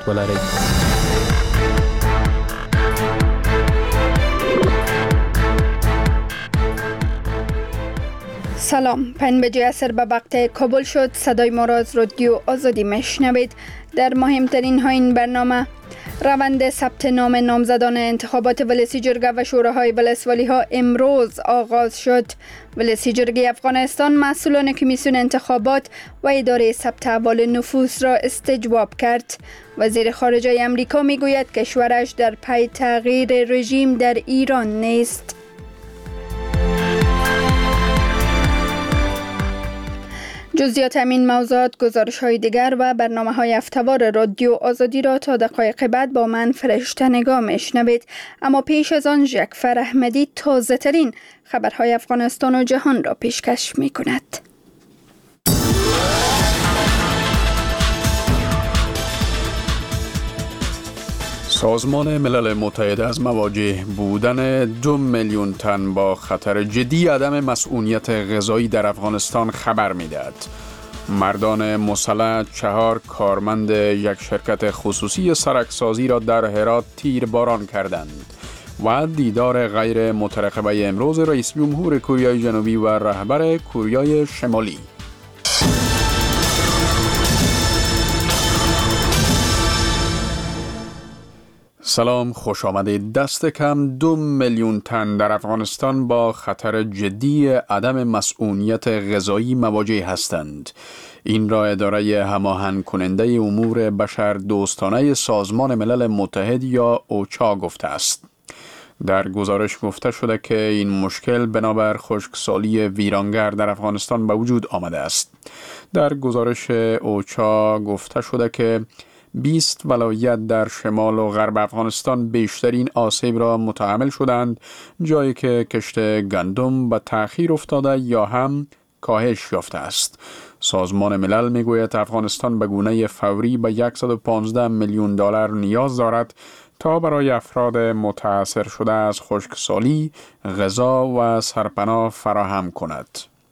ولرید. سلام، 5 بجه عصر به وقت کابل شد. صدای ما را از رادیو آزادی میشنوید. در مهمترین ها این برنامه: روند ثبت نام نامزدان انتخابات ولسی جرگه و شوراهای ولسوالی ها امروز آغاز شد. ولسی جرگه افغانستان مسئولان کمیسیون انتخابات و اداره ثبت احوال نفوس را استجواب کرد. وزیر خارجه امریکا میگوید کشورش در پی تغییر رژیم در ایران نیست. جزئیات همین موضوعات، گزارش های دیگر و برنامه های هفته‌وار رادیو آزادی را تا دقایق بعد با من فرشته نگاه میشنوید. اما پیش از آن جعفر احمدی تازه ترین خبرهای افغانستان و جهان را پیشکش می کند. سازمان ملل متحد از مواجه بودن 2 میلیون تن با خطر جدی عدم مسئولیت غذایی در افغانستان خبر می‌دهد. مردان مسلح 4 کارمند یک شرکت خصوصی سرکسازی را در هرات تیرباران کردند و دیدار غیر مترقبه امروز رئیس جمهور کره جنوبی و رهبر کره شمالی. سلام، خوش آمدید. دست کم 2 میلیون تن در افغانستان با خطر جدی عدم مسئولیت غذایی مواجه هستند. این را اداره هماهنگ کننده امور بشر دوستانه سازمان ملل متحد یا اوچا گفته است. در گزارش گفته شده که این مشکل بنابر خشکسالی ویرانگر در افغانستان به وجود آمده است. در گزارش اوچا گفته شده که 20 ولایت در شمال و غرب افغانستان بیشترین آسیب را متحمل شدند، جایی که کشت گندم به تأخیر افتاده یا هم کاهش یافته است. سازمان ملل میگوید افغانستان به گونه فوری به 115 میلیون دلار نیاز دارد تا برای افراد متاثر شده از خشکسالی غذا و سرپناه فراهم کند.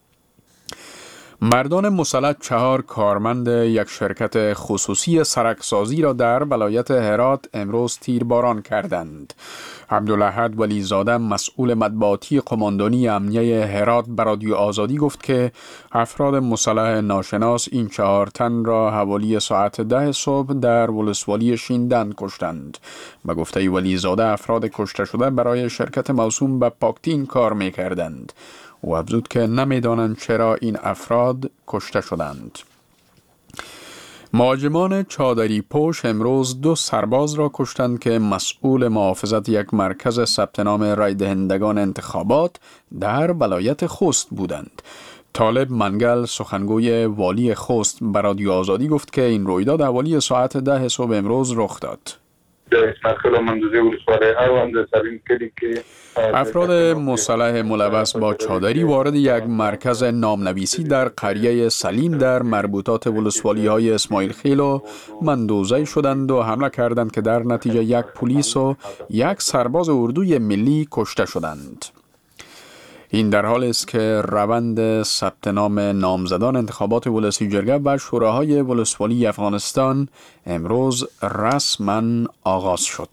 مردان مسلح 4 کارمند یک شرکت خصوصی سرکسازی را در ولایت هرات امروز تیرباران کردند. عبدالاحد ولیزاده مسئول مطبوعاتی قماندانی امنیه هرات به رادیو آزادی گفت که افراد مسلح ناشناس این 4 تن را حوالی ساعت 10 صبح در ولسوالی شیندن کشتند. به گفته ولیزاده افراد کشته شده برای شرکت موسوم به پاکتین کار می کردند. او افزود که نمیدانند چرا این افراد کشته شدند. مهاجمان چادری پوش امروز 2 سرباز را کشتند که مسئول محافظت یک مرکز ثبت نام رای دهندگان انتخابات در ولایت خوست بودند. طالب منگل سخنگوی والی خوست به رادیو آزادی گفت که این رویداد حوالی ساعت 10 صبح امروز رخ داد. افراد مسلح ملوث با چادری وارد یک مرکز نامنویسی در قریه سلیم در مربوطات ولسوالی های اسماعیل خیل و مندوزه شدند و حمله کردند که در نتیجه 1 پلیس و 1 سرباز اردوی ملی کشته شدند. این در حالی است که روند ثبت نام نامزدان انتخابات ولسی جرگه و شوراهای ولسوالی افغانستان امروز رسما آغاز شد.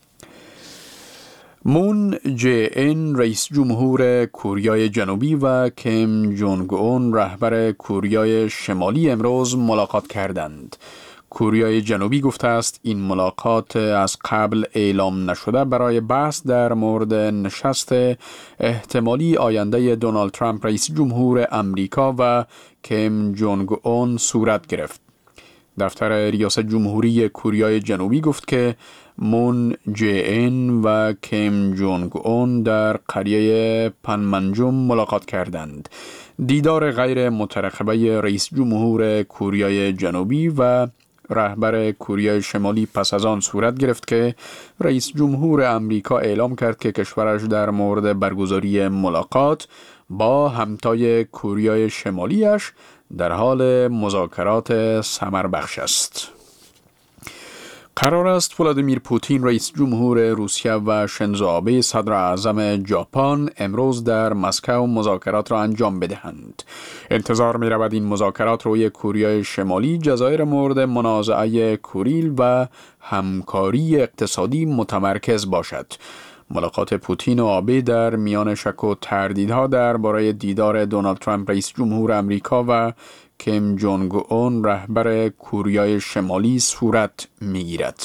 مون جه این رئیس جمهور کره جنوبی و کیم جونگ اون رهبر کره شمالی امروز ملاقات کردند. کره جنوبی گفته است این ملاقات از قبل اعلام نشده برای بحث در مورد نشست احتمالی آینده دونالد ترامپ رئیس جمهور امریکا و کیم جونگ اون صورت گرفت. دفتر ریاست جمهوری کره جنوبی گفت که مون جه این و کیم جونگ اون در قریه پنمنجم ملاقات کردند. دیدار غیر مترقبه رئیس جمهور کره جنوبی و رهبر کره شمالی پس از آن صورت گرفت که رئیس جمهور امریکا اعلام کرد که کشورش در مورد برگزاری ملاقات با همتای کره شمالیش در حال مذاکرات ثمربخش است. قرار است ولادیمیر پوتین رئیس جمهور روسیه و شینزو آبه صدر اعظم ژاپن امروز در مسکو مذاکرات را انجام بدهند. انتظار می رود این مذاکرات روی کوریای شمالی، جزایر مورد منازعه کوریل و همکاری اقتصادی متمرکز باشد. ملاقات پوتین و آبه در میان شک و تردیدها درباره دیدار دونالد ترامپ رئیس جمهور امریکا و کیم جونگ اون رهبر کوریای شمالی صورت می‌گیرد.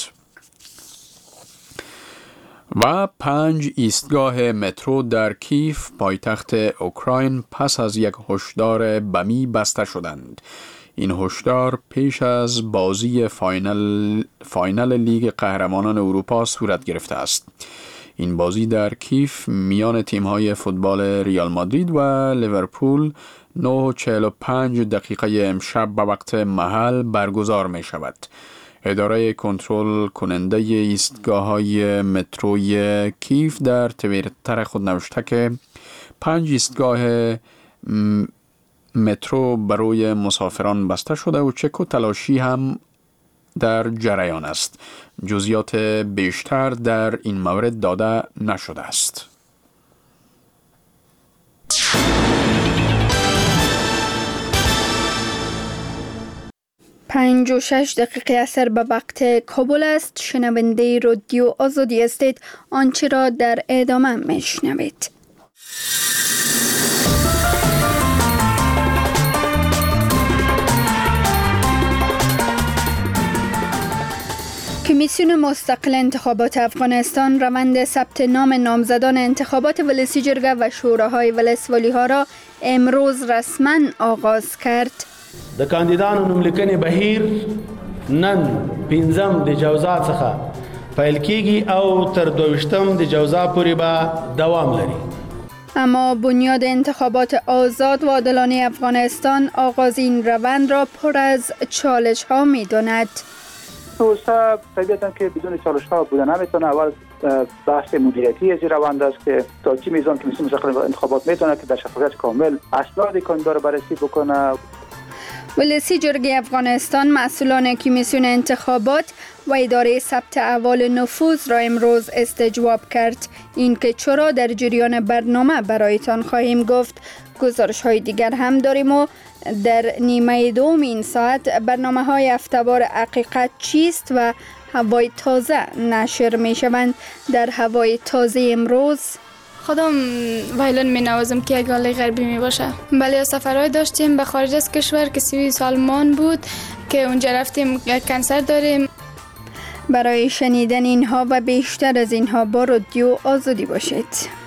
و 5 ایستگاه مترو در کیف پایتخت اوکراین پس از یک هشدار بمی بسته شدند. این هشدار پیش از بازی فاینال لیگ قهرمانان اروپا صورت گرفته است. این بازی در کیف میان تیم‌های فوتبال ریال مادرید و لیورپول 9:45 امشب به وقت محل برگزار می شود. اداره کنترل کننده ایستگاه‌های متروی کیف در توییتر خود نوشته که 5 ایستگاه مترو برای مسافران بسته شده و چک و تلاشی هم در جریان است. جزئیات بیشتر در این مورد داده نشده است. 5:06 اثر به وقت کابل است. شنونده رادیو آزادی هستید. آنچه را در ادامه میشنوید. کمیسیون مستقل انتخابات افغانستان روند ثبت نام نامزدان انتخابات ولسی جرگه و شوراهای ولسوالی ها را امروز رسما آغاز کرد. د کاندیدانو نوملیکنې بهیر نن 15 د جوزا څخه پیل کیږي او تر 22 د جوزا پورې به دوام لري. اما بنیاد انتخابات آزاد و عادلانه افغانستان آغاز این روند را پر از چالش ها می داند. پروسه طبیعتاً که بدون چالش ها بوده نمیتونه. اول بحث مدیریتی از روند است که تا چه میزان کمیسیون مستقل انتخابات میتونه که در شفافیت کامل اسناد کاندیدا را بررسی بکنه. ولسی جرگه افغانستان مسئولان کمیسیون انتخابات و اداره ثبت احوال نفوذ را امروز استجواب کرد. این که چرا در جریان برنامه برایتان خواهیم گفت. گزارش های دیگر هم داریم و در نیمه دوم این ساعت برنامه های هفته‌وار حقیقت چیست و هوای تازه نشر می شوند. در هوای تازه امروز خودم وایلون می نوازم که یک آله غربی می باشه. بله سفرهای داشتیم به خارج از کشور که سوئیس آلمان بود که اونجا رفتیم کنسرت داریم. برای شنیدن اینها و بیشتر از اینها با رادیو آزادی باشید.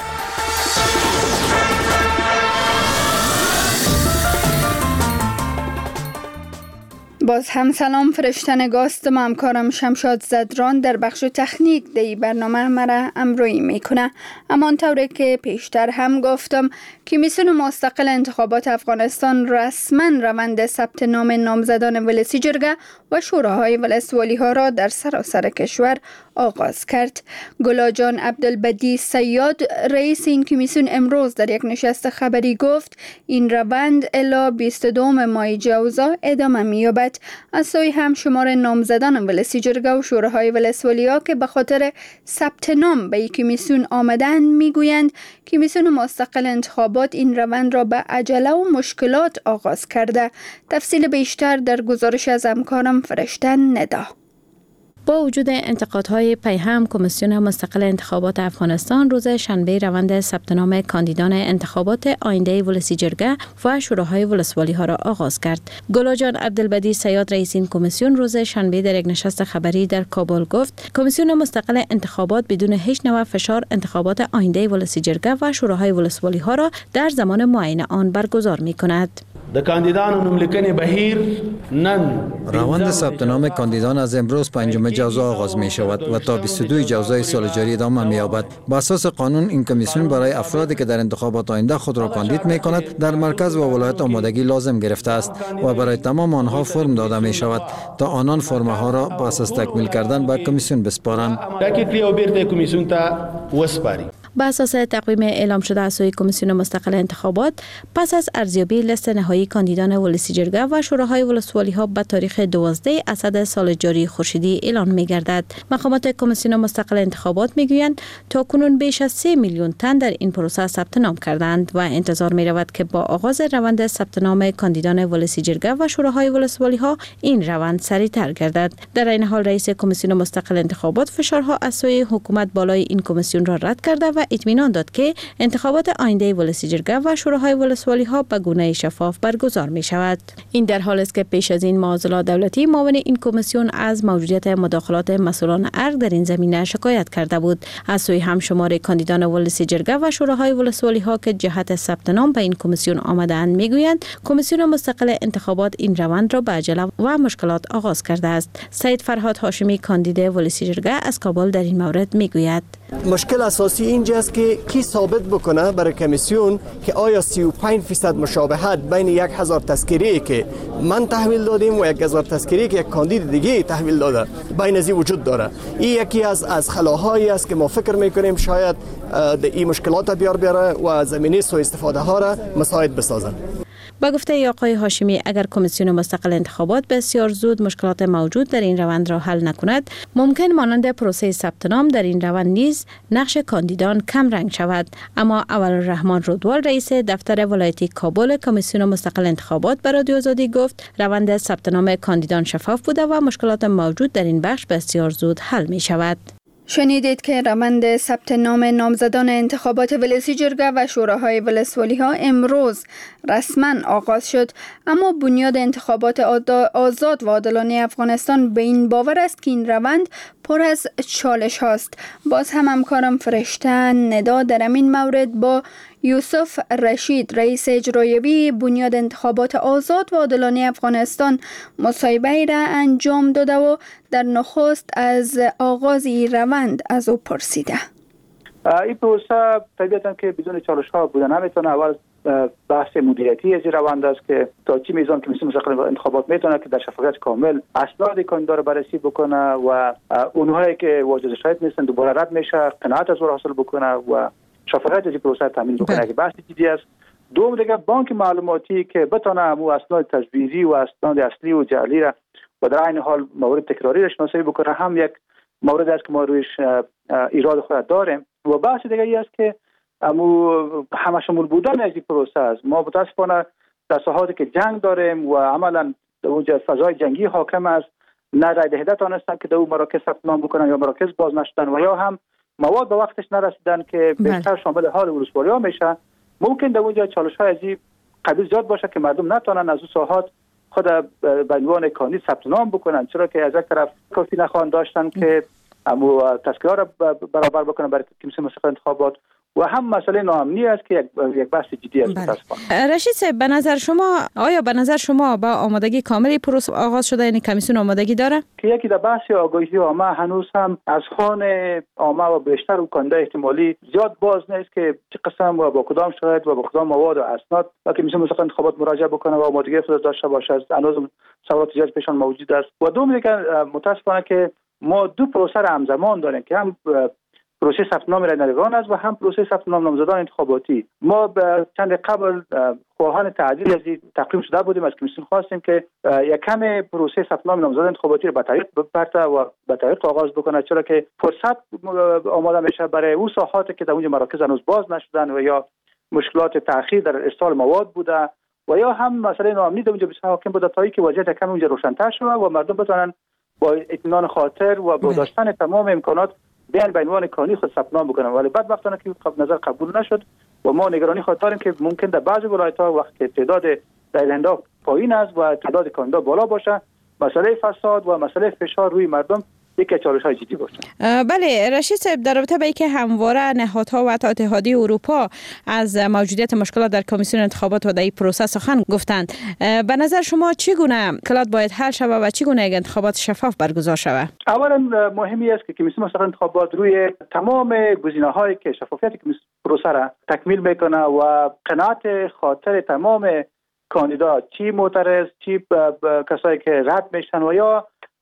باز هم سلام فرشتن گاستم. همکارم شمشاد زدران در بخش تکنیک دی برنامه مرا امروی میکنه. اما طوری که پیشتر هم گفتم کمیسیون مستقل انتخابات افغانستان رسما روند ثبت نام نامزدان ولسی جرگه و شوراهای ولسوالی ها را در سراسر کشور آغاز کرد. گلاجان عبدالبدی سیاد رئیس این کمیسیون امروز در یک نشست خبری گفت این روند الی 22 ماه جوزا ادامه می‌یابد. از سوی هم شمار نامزدان ولسی جرگه و شوراهای ولسوالی ها که به خاطر ثبت نام به این کمیسیون آمدند میگویند کمیسیون مستقل انتخابات این روند را به عجله و مشکلات آغاز کرده. تفصیل بیشتر در گزارش از همکارم فرشتن ندا. با وجود انتقادهای پیهم کمیسیون مستقل انتخابات افغانستان روز شنبه روند ثبت نام کاندیدان انتخابات آینده ولسی جرگه و شوراهای ولسوالی ها را آغاز کرد. گلاجان عبدالبدی سیاد رئیس این کمیسیون روز شنبه در یک نشست خبری در کابل گفت کمیسیون مستقل انتخابات بدون هیچ نوع فشار انتخابات آینده ولسی جرگه و شوراهای ولسوالی ها را در زمان معین آن برگزار می کند. روند ثبت نام کاندیدان از امروز 5 جوزا آغاز می شود و تا 22 جوزای سال جاری ادامه می یابد. با اساس قانون این کمیسیون برای افرادی که در انتخابات آینده خود را کاندید می کند در مرکز و ولایت آمادگی لازم گرفته است و برای تمام آنها فرم داده می شود تا آنان فرم ها را پس از تکمیل کردن به کمیسیون بسپارند. بر اساس تقویم اعلام شده از سوی کمیسیون مستقل انتخابات، پس از ارزیابی لیست نهایی کاندیدان ولسی جرگه و شوراهای ولسوالی ها به تاریخ 12 اسد سال جاری خورشیدی اعلان می گردد. مقامات کمیسیون مستقل انتخابات می گویند تا کنون بیش از 3 میلیون تن در این پروسه ثبت نام کردند و انتظار می رود که با آغاز روند ثبت نام کاندیدان ولسی جرگه و شوراهای ولسوالی ها این روند سریعتر گردد. در این حال رئیس کمیسیون مستقل انتخابات فشارها از سوی حکومت بالای این کمیسیون را رد کرده و اطمینان داد که انتخابات آینده ولسی جرگه و شوراهای ولسوالی ها به گونه شفاف برگزار می شود. این در حالی است که پیش از این معضلات دولتی معاون این کمیسیون از موجودیت مداخلات مسئولان ارگ در این زمینه شکایت کرده بود. از سوی همشمار کاندیدان ولسی جرگه و شوراهای ولسوالی ها که جهت ثبت نام به این کمیسیون آمده‌اند میگویند کمیسیون مستقل انتخابات این روند را به عجله و مشکلات آغاز کرده است. سید فرهاد هاشمی کاندید ولسی جرگه از کابل در این مورد میگوید مشکل اساسی اینجاست که کی ثابت بکنه برای کمیسیون که آیا 35% مشابهت بین 1000 تذکری که من تحویل دادیم و 1000 تذکری که یک کاندید دیگه تحویل داده بین از وجود داره. این یکی از خلاهایی است که ما فکر میکنیم شاید این مشکلات بیار بیاره و زمینه سوء استفاده ها را مساعد بسازن. با گفته آقای هاشمی اگر کمیسیون مستقل انتخابات بسیار زود مشکلات موجود در این روند را حل نکند، ممکن مانند پروسه ثبت نام در این روند نیز نقش کاندیدان کم رنگ شود. اما اولالرحمن رودوال رئیس دفتر ولایتی کابل کمیسیون مستقل انتخابات به رادیو آزادی گفت روند ثبت نام کاندیدان شفاف بوده و مشکلات موجود در این بخش بسیار زود حل می شود. شنیدید که روند ثبت نام نامزدان انتخابات ولسی جرگه و شوراهای ولسوالی ها امروز رسما آغاز شد، اما بنیاد انتخابات آزاد و عادلانه افغانستان به این باور است که این روند پر از چالش هاست. باز هم همکارم فرشته ندا در این مورد با یوسف رشید رئیس اجرایی بنیاد انتخابات آزاد و عادلانه افغانستان مصاحبه را انجام داده و در نخست از آغاز این روند از او پرسیده. این پروسه طبیعتاً که بدون چالش ها بوده نمیتونه. اول بحث مدیریتی از این روند است که تا چه میزان کمیسیون مستقل انتخابات میتونه که در شفافیت کامل اسناد کاندیدا را بررسی بکنه و اونهایی که واجد شاید نیستن دوباره رد میشه، قناعت از او حاصل بکنه و شفافیت از این پروسه تامین بکنه که بحث جدی است. دوم دیگه بانک معلوماتی که بتونه همو اسناد تزویری و اسناد اصلی و جعلی را و در عین حال مورد تکراری را شناسایی بکنه هم یک مورد است که ما رویش ایراد خود داریم. و بحث دیگه ای است که همه شمول بودن از این پروسه است. ما متاسفانه در ساحاتی که جنگ داریم و عملا در اونجا فضای جنگی حاکم است، نه رای دهنده تانستن که در اون مراکز ثبت نام بکنن یا مراکز باز نشدن و یا هم مواد به وقتش نرسیدن که بیشتر شامل حال ولسوالی‌ها میشه. ممکن در اونجا چالش‌های از این قبیل زیاد باشه که مردم نتونن از اون ساحات خود به عنوان کاندید ثبت نام بکنن، چرا که از یک طرف کافی نخواهند داشتن که امو تذکره را برابر بکنن برای کمیسیون مستقل انتخابات و هم مسئله ناامنی است که یک بحث جدی است. رشید صاحب به نظر شما با آمادگی کاملی پروسه آغاز شده، یعنی کمیسیون آمادگی داره؟ که یکی در بحث آگاهی عامه هنوز هم از خوان عامه و بیشتر و کنده احتمالی زیاد باز نیست که چه قسم و با کدام شرایط و با کدام مواد و اسناد و کمیسیون مستقل انتخابات مراجعه بکنه و آمادگی خود داشته باشه. هنوز سوالات زیاد پیشان موجود است. و دوم دیگه متاسفانه که ما دو پروسه را همزمان داریم که هم پروسه ثبت نام رانندگان است و هم پروسه ثبت نام نامزدان انتخاباتی. ما چند قبل خواهان تعدیل از تقدیم شده بودیم، از کمیسیون خواستیم که یک کم پروسه ثبت نام نامزدان انتخاباتی را به طریق بپرته و به طریق آغاز بکنه، چرا که فرصت آماده میشه برای اون ساحاتی که در اونجا مراکز هنوز باز نشدن و یا مشکلات تأخیر در ارسال مواد بوده و یا هم مسئله ناامنی در اونجا بسیار حاکم بوده تا اینکه وضعیت کم اونجا روشن‌تر شود و مردم بتونن با اطمینان خاطر و با داشتن تمام امکانات بیان به عنوان کاندید خود ثبت نام بکنن. ولی بعد وقتی که نظر قبول نشد و ما نگرانی خود داریم که ممکن در بعضی ولایت‌ها وقتی تعداد رای دهنده پایین است و تعداد کاندیدا بالا باشه، مسئله فساد و مسئله فشار روی مردم یکی از چالش‌های جدی باشه. بله رشید صاحب، در رابطه با اینکه همواره نهادها و اتحادیه اروپا از موجودیت مشکلات در کمیسیون انتخابات و در این پروسه سخن گفتند، به نظر شما چگونه مشکلات باید حل شود و چگونه یک انتخابات شفاف برگزار شود؟ اولا مهمی است که کمیسیون مستقل انتخابات روی تمام گزینه‌هایی که شفافیت پروسه را تکمیل میکنه و قناعت خاطر تمام کاندیدا، چی معترض، چی کسایی که رد میشن و یا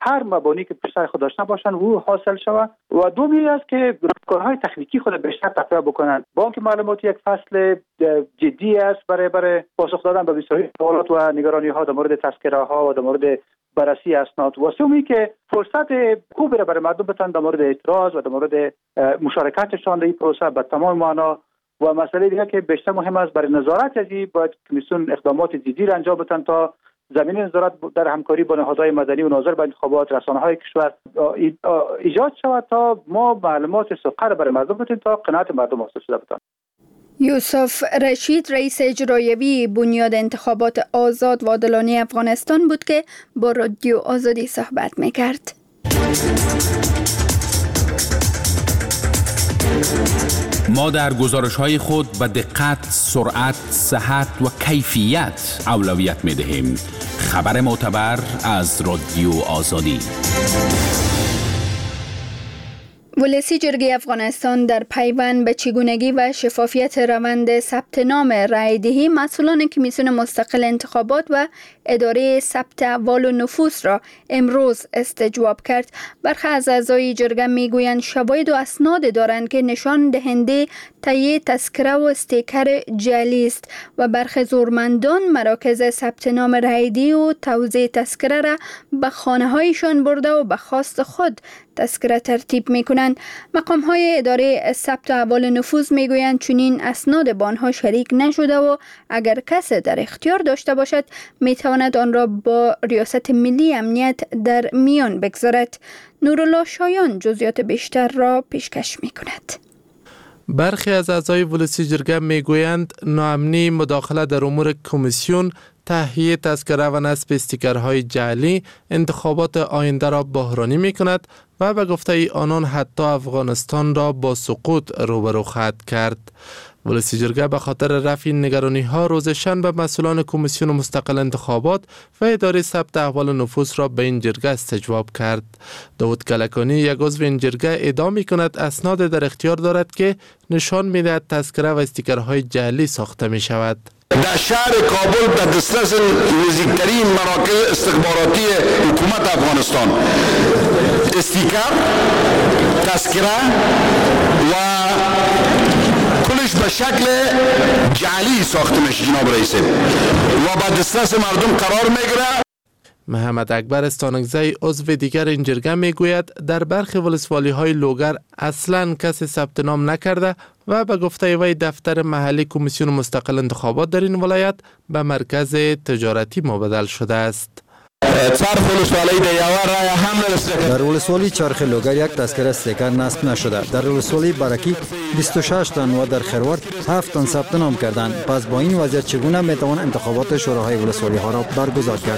هر مبانی که پشت خود داشته باشن او حاصل شود و دومی است که راهکارهای تکنیکی خود بیشتر تقویت بکنن. بانک معلومات یک فصل جدی است برای پاسخ دادن به بسیاری سوالات و نگرانی ها در مورد تذکره ها و در مورد بررسی اسناد و سومی که فرصت خوبی را برای مردم بتن در مورد اعتراض و در مورد مشارکتشان در این پروسه به تمام معنا. و مسئله دیگه که بیشتر مهم است برای نظارت از این باید کمیسیون اقدامات جدی را انجام بدن تا زمینه نظارت در همکاری با نهادهای مدنی و ناظر به انتخابات رسانه‌های کشور ایجاد شود تا ما معلومات سقر برای مردم بدیم تا قناعت مردم حاصل شده بتن. یوسف رشید رئیس اجرایی بنیاد انتخابات آزاد و عادلانه افغانستان بود که با رادیو آزادی صحبت می‌کرد. ما در گزارش‌های خود به دقت، سرعت، صحت و کیفیت اولویت می‌دهیم. خبر معتبر از رادیو آزادی. ولسی جرگه افغانستان در پیوند به چگونگی و شفافیت روند ثبت نام رایدهی مسئولان کمیسیون مستقل انتخابات و اداره ثبت احوال و نفوس را امروز استجواب کرد. برخی از اعضای جرگه میگویند شواهد و اسناد دارند که نشان دهنده تهیه تذکره و استیکر جعلی است و برخی زورمندان مراکز ثبت نام رایدهی و توزیع تذکره را به خانه‌هایشان برده و به خواست خود تذکره ترتیب می‌کنند. مقام‌های اداره ثبت احوال نفوذ می‌گویند چنین اسناد با آنها شریک نشده و اگر کسی در اختیار داشته باشد می‌تواند آن را با ریاست ملی امنیت در میان بگذارد. نورالله شایان جزئیات بیشتر را پیشکش می‌کند. برخی از اعضای ولسی جرگه میگویند ناامنی مداخله در امور کمیسیون، تهیه تذکره و نصب استیکرهای جعلی انتخابات آینده را بحرانی می کند و به گفته آنان حتی افغانستان را با سقوط روبرو خواهد کرد. ولسی جرگه به خاطر رفع نگرانی ها روز شنبه مسئولان کمیسیون مستقل انتخابات و اداره ثبت احوال نفوس را به این جرگه استجواب کرد. داود کلکانی یک عضو این جرگه ادعا می کند اسناد در اختیار دارد که نشان می دهد تذکره و استیکرهای جعلی ساخته می شود. در شهر کابل در دسترس نزدیکترین مراکز استخباراتی حکومت افغانستان استیکر، تذکره و کلش به شکل جعلی ساخته میشه جناب رئیس و به دسترس مردم قرار میگیره. محمد اکبر استانگزی عضو دیگر این جرگه میگوید در برخی ولسوالی های لوگر اصلا کسی ثبت نام نکرده و به گفته وی دفتر محلی کمیسیون مستقل انتخابات در این ولایت به مرکز تجارتی مبدل شده است. در ولسوالی چرخ لوگر یک تذکره استیکر نصب نشده. در ولسوالی برکی 26 تن و در خروار 7 تن ثبت نام کردند. پس با این وضعیت چگونه میتوان انتخابات شوراهای ولسوالی ها را برگزار کرد؟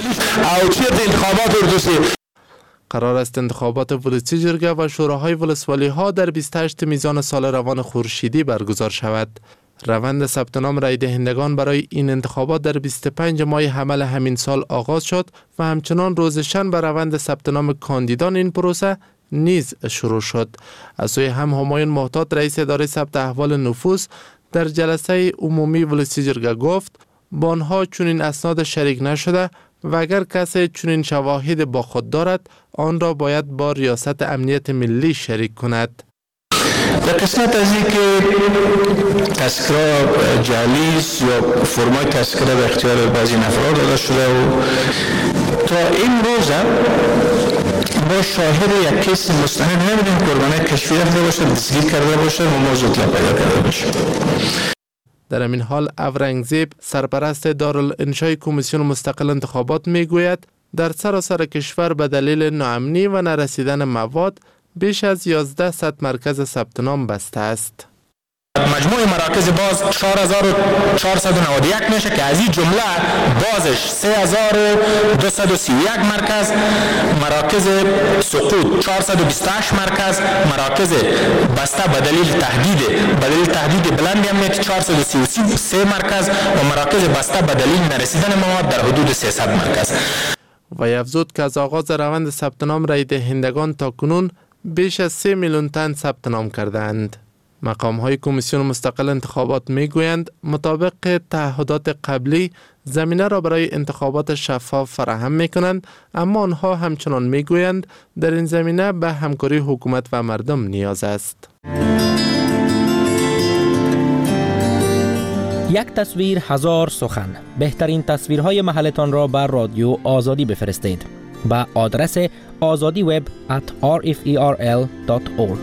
قرار است انتخابات ولسی جرگه و شوراهای ولسوالی ها در 28 میزان سال روان خورشیدی برگزار شود. روند ثبت نام رای دهندگان برای این انتخابات در 25 ماه حمل همین سال آغاز شد و همچنان روز شنبه روند ثبت نام کاندیدان این پروسه نیز شروع شد. از سوی هم همایون محتاط رئیس اداره ثبت احوال نفوس در جلسه عمومی ولسی جرگه گفت با آنها چنین اسناد شریک نشده و اگر کسی چنین شواهد با خود دارد آن را باید با ریاست امنیت ملی شریک کند. در قسمت از این که تذکره جعلی یا فرمای تذکره به اختیار بعضی نفرات داده شده و تا این روز با شاهد یک کیس مستند نمیدیم قربانی کشفی رفته باشه، دستگیر کرده باشه و موضوع اطلاع پیدا کرده باشه. در همین حال اورنگزیب سرپرست دارالانشای کمیسیون مستقل انتخابات میگوید در سراسر کشور به دلیل ناامنی و نرسیدن مواد بیش از 1100 مرکز ثبت نام بسته است. مجموع مراکز باز 4491 میشه که از این جمله بازش 3231 مرکز، مراکز سقوط 428 مرکز، مراکز بسته به دلیل تهدید بلندی هم 433 مرکز و مراکز بسته به دلیل نرسیدن مواد در حدود 300 مرکز. و افزود که از آغاز روند ثبت نام رای دهندگان تا کنون بیش از 3 میلیون تن ثبت نام کردند. مقام‌های کمیسیون مستقل انتخابات می‌گویند مطابق تعهدات قبلی زمینه را برای انتخابات شفاف فراهم می‌کنند، اما آنها همچنان می‌گویند در این زمینه به همکاری حکومت و مردم نیاز است. یک تصویر هزار سخن. بهترین تصویرهای محلتان را بر رادیو آزادی بفرستید با آدرس azadiweb@rferl.org.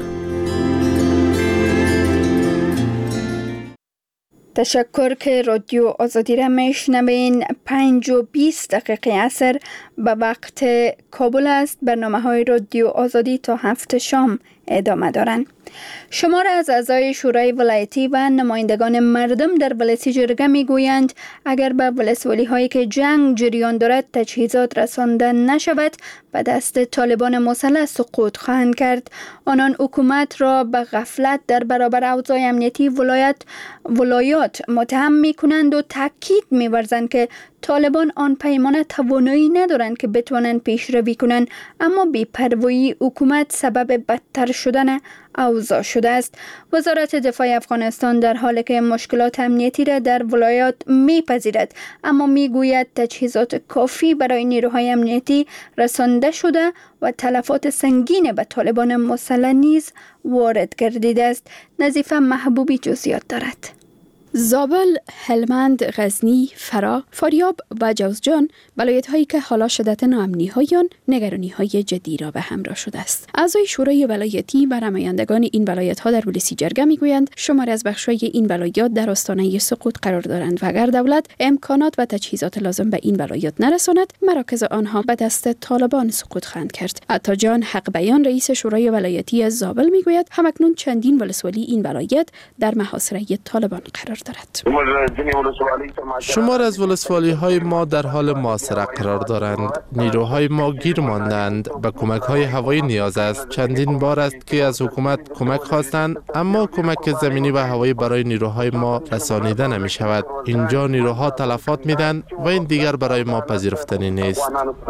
تشکر که رادیو آزادی را میشنوین. 5:20 عصر به وقت کابل است. برنامه‌های رادیو آزادی تا 7 شام ادامه دارند. شما را از اعضای شورای ولایتی و نمایندگان مردم در ولسی جرگه میگویند اگر به ولسوالی هایی که جنگ جریان دارد تجهیزات رسانده نشود به دست طالبان مسلح سقوط خواهند کرد. آنان حکومت را به غفلت در برابر اوضاع امنیتی ولایات متهم می کنند و تاکید می ورزند که طالبان آن پیمانه توانایی ندارند که بتوانند پیشروی کنند، اما بی‌پروایی حکومت سبب بدتر شدن اوضاع شده است. وزارت دفاع افغانستان در حالی که مشکلات امنیتی را در ولایات میپذیرد، اما میگوید تجهیزات کافی برای نیروهای امنیتی رسانده شده و تلفات سنگین به طالبان مسلح نیز وارد گردیده است. نظیفه محبوبی جزئیات دارد. زابل، هلمند، غزنی، فرا، فاریاب و جوزجان ولایت‌هایی که حالا شدت ناامنی‌های نگرانی‌های جدی را به همراه شده است. اعضای شورای ولایتی و نمایندگان این ولایت‌ها در ولسی جرگه می‌گویند شماری از بخش‌های این ولایات در آستانه سقوط قرار دارند و اگر دولت امکانات و تجهیزات لازم به این ولایات نرساند، مراکز آنها به دست طالبان سقوط خواهند کرد. عطا جان حق بیان رئیس شورای ولایتی زابل می‌گوید همکنون چندین ولسوالی این ولایت در محاصره طالبان قرار دارد. شمار از ولسوالی‌های ما در حال محاصره قرار دارند. نیروهای ما گیر ماندند. به کمک‌های هوایی نیاز است. چندین بار است که از حکومت کمک خواستند، اما کمک زمینی و هوایی برای نیروهای ما رسانیده نمی‌شود. اینجا نیروها تلفات میدن و این دیگر برای ما پذیرفتنی نیست.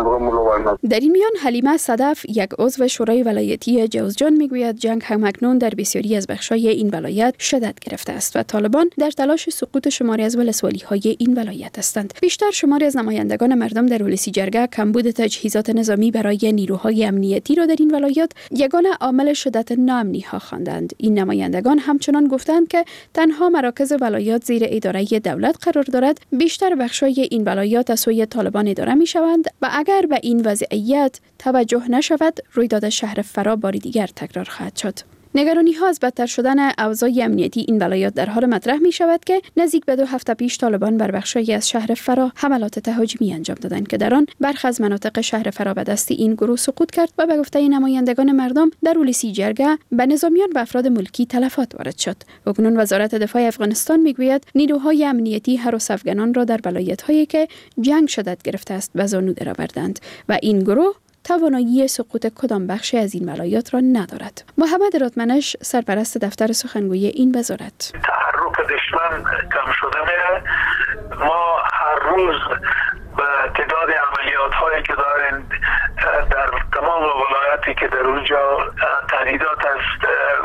در این میان حلیمه صدف، یک عضو شورای ولایتی جوزجان میگوید جنگ همکنون در بسیاری از بخش‌های این ولایت شدت گرفته است و طالبان در تلاش سقوط شماری از ولسوالی‌های این ولایت هستند. بیشتر شماری از نمایندگان مردم در ولسی جرگه کمبود تجهیزات نظامی برای نیروهای امنیتی را در این ولایت یگانه عامل شدت ناامنی‌ها خواندند. این نمایندگان همچنان گفتند که تنها مراکز ولایات زیر اداره دولت قرار دارد، بیشتر بخش‌های این ولایات از سوی طالبان اداره می‌شوند و اگر به این وضعیت توجه نشود، رویداد شهر فرا بار دیگر تکرار خواهد شد. نگرانی‌ها از بدتر شدن اوضاع امنیتی این ولایات در حال مطرح می شود که نزدیک به 2 هفته پیش طالبان بر بخشی از شهر فرا حملات تهاجمی انجام دادند که در آن برخی از مناطق شهر فرا به دست این گروه سقوط کرد و به گفته نمایندگان مردم در ولسی جرگه به نظامیان و افراد ملکی تلفات وارد شد. اکنون وزارت دفاع افغانستان میگوید نیروهای امنیتی هراس افغانان را در ولایت‌هایی که جنگ شدت گرفته است به زانو درآوردند و این گروه توانایی سقوط کدام بخشی از این ولایات را ندارد. محمد راتمنش، سرپرست دفتر سخنگوی این وزارت: تحرک دشمن کم شده میره. ما هر روز به تعداد عملیات هایی که داریم در تمام ولایاتی که در اونجا تهدیدات است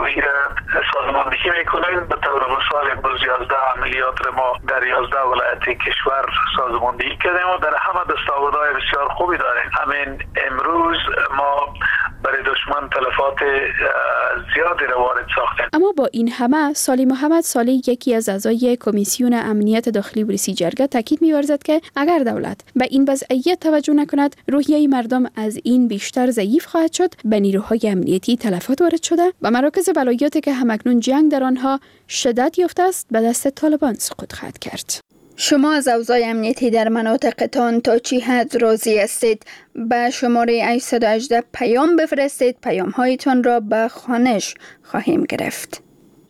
سازماندهی میکنیم. به طور مثال 11 عملیات را ما در 11 ولایت کشور سازماندهی کردیم و در همه دستاوردهای بسیار خوبی داریم. همین امروز ما برای دشمن تلفات زیادی را وارد ساختیم. اما با این همه سالی محمد صالح، یکی از اعضای کمیسیون امنیت داخلی ولسی جرگه، تاکید می‌ورزد که اگر دولت به این وضعیت توجه نکند، روحیه مردم از این بیشتر ضعیف خواهد شد. به نیروهای امنیتی تلفات وارد شده و مراکز ولایاتی که همکنون جنگ در آنها شدت یافته است به دست طالبان سقوط خواهد کرد. شما از اوضاع امنیتی در مناطقتان تا چی حد راضی هستید؟ به شماره 818 پیام بفرستید. پیام هایتان را به خوانش خواهیم گرفت.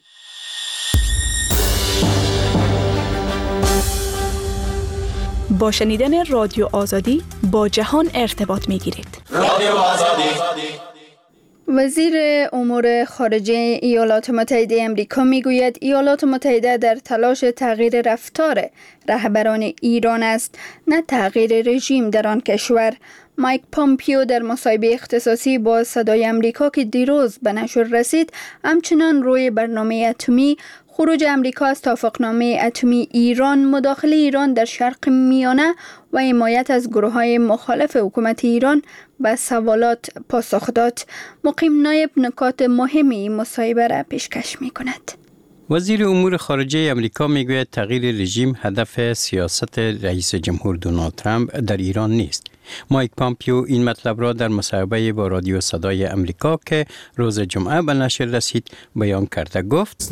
با شنیدن رادیو آزادی با جهان ارتباط می گیرید. رادیو آزادی. وزیر امور خارجه ایالات متحده آمریکا میگوید ایالات متحده در تلاش تغییر رفتار رهبران ایران است، نه تغییر رژیم در آن کشور. مایک پامپیو در مصاحبه اختصاصی با صدای آمریکا که دیروز به نشر رسید، همچنان روی برنامه اتمی، خروج آمریکا از توافقنامه اتمی ایران، مداخله ایران در شرق میانه و حمایت از گروه‌های مخالف حکومت ایران به سوالات پاسخ داد. مقیم نایب نکات مهمی این مصاحبه را پیشکش می‌کند. وزیر امور خارجه امریکا میگوید تغییر رژیم هدف سیاست رئیس جمهور دونالد ترامپ در ایران نیست. مایک پامپیو این مطلب را در مصاحبه با رادیو صدای امریکا که روز جمعه به نشر رسید بیان کرده. گفت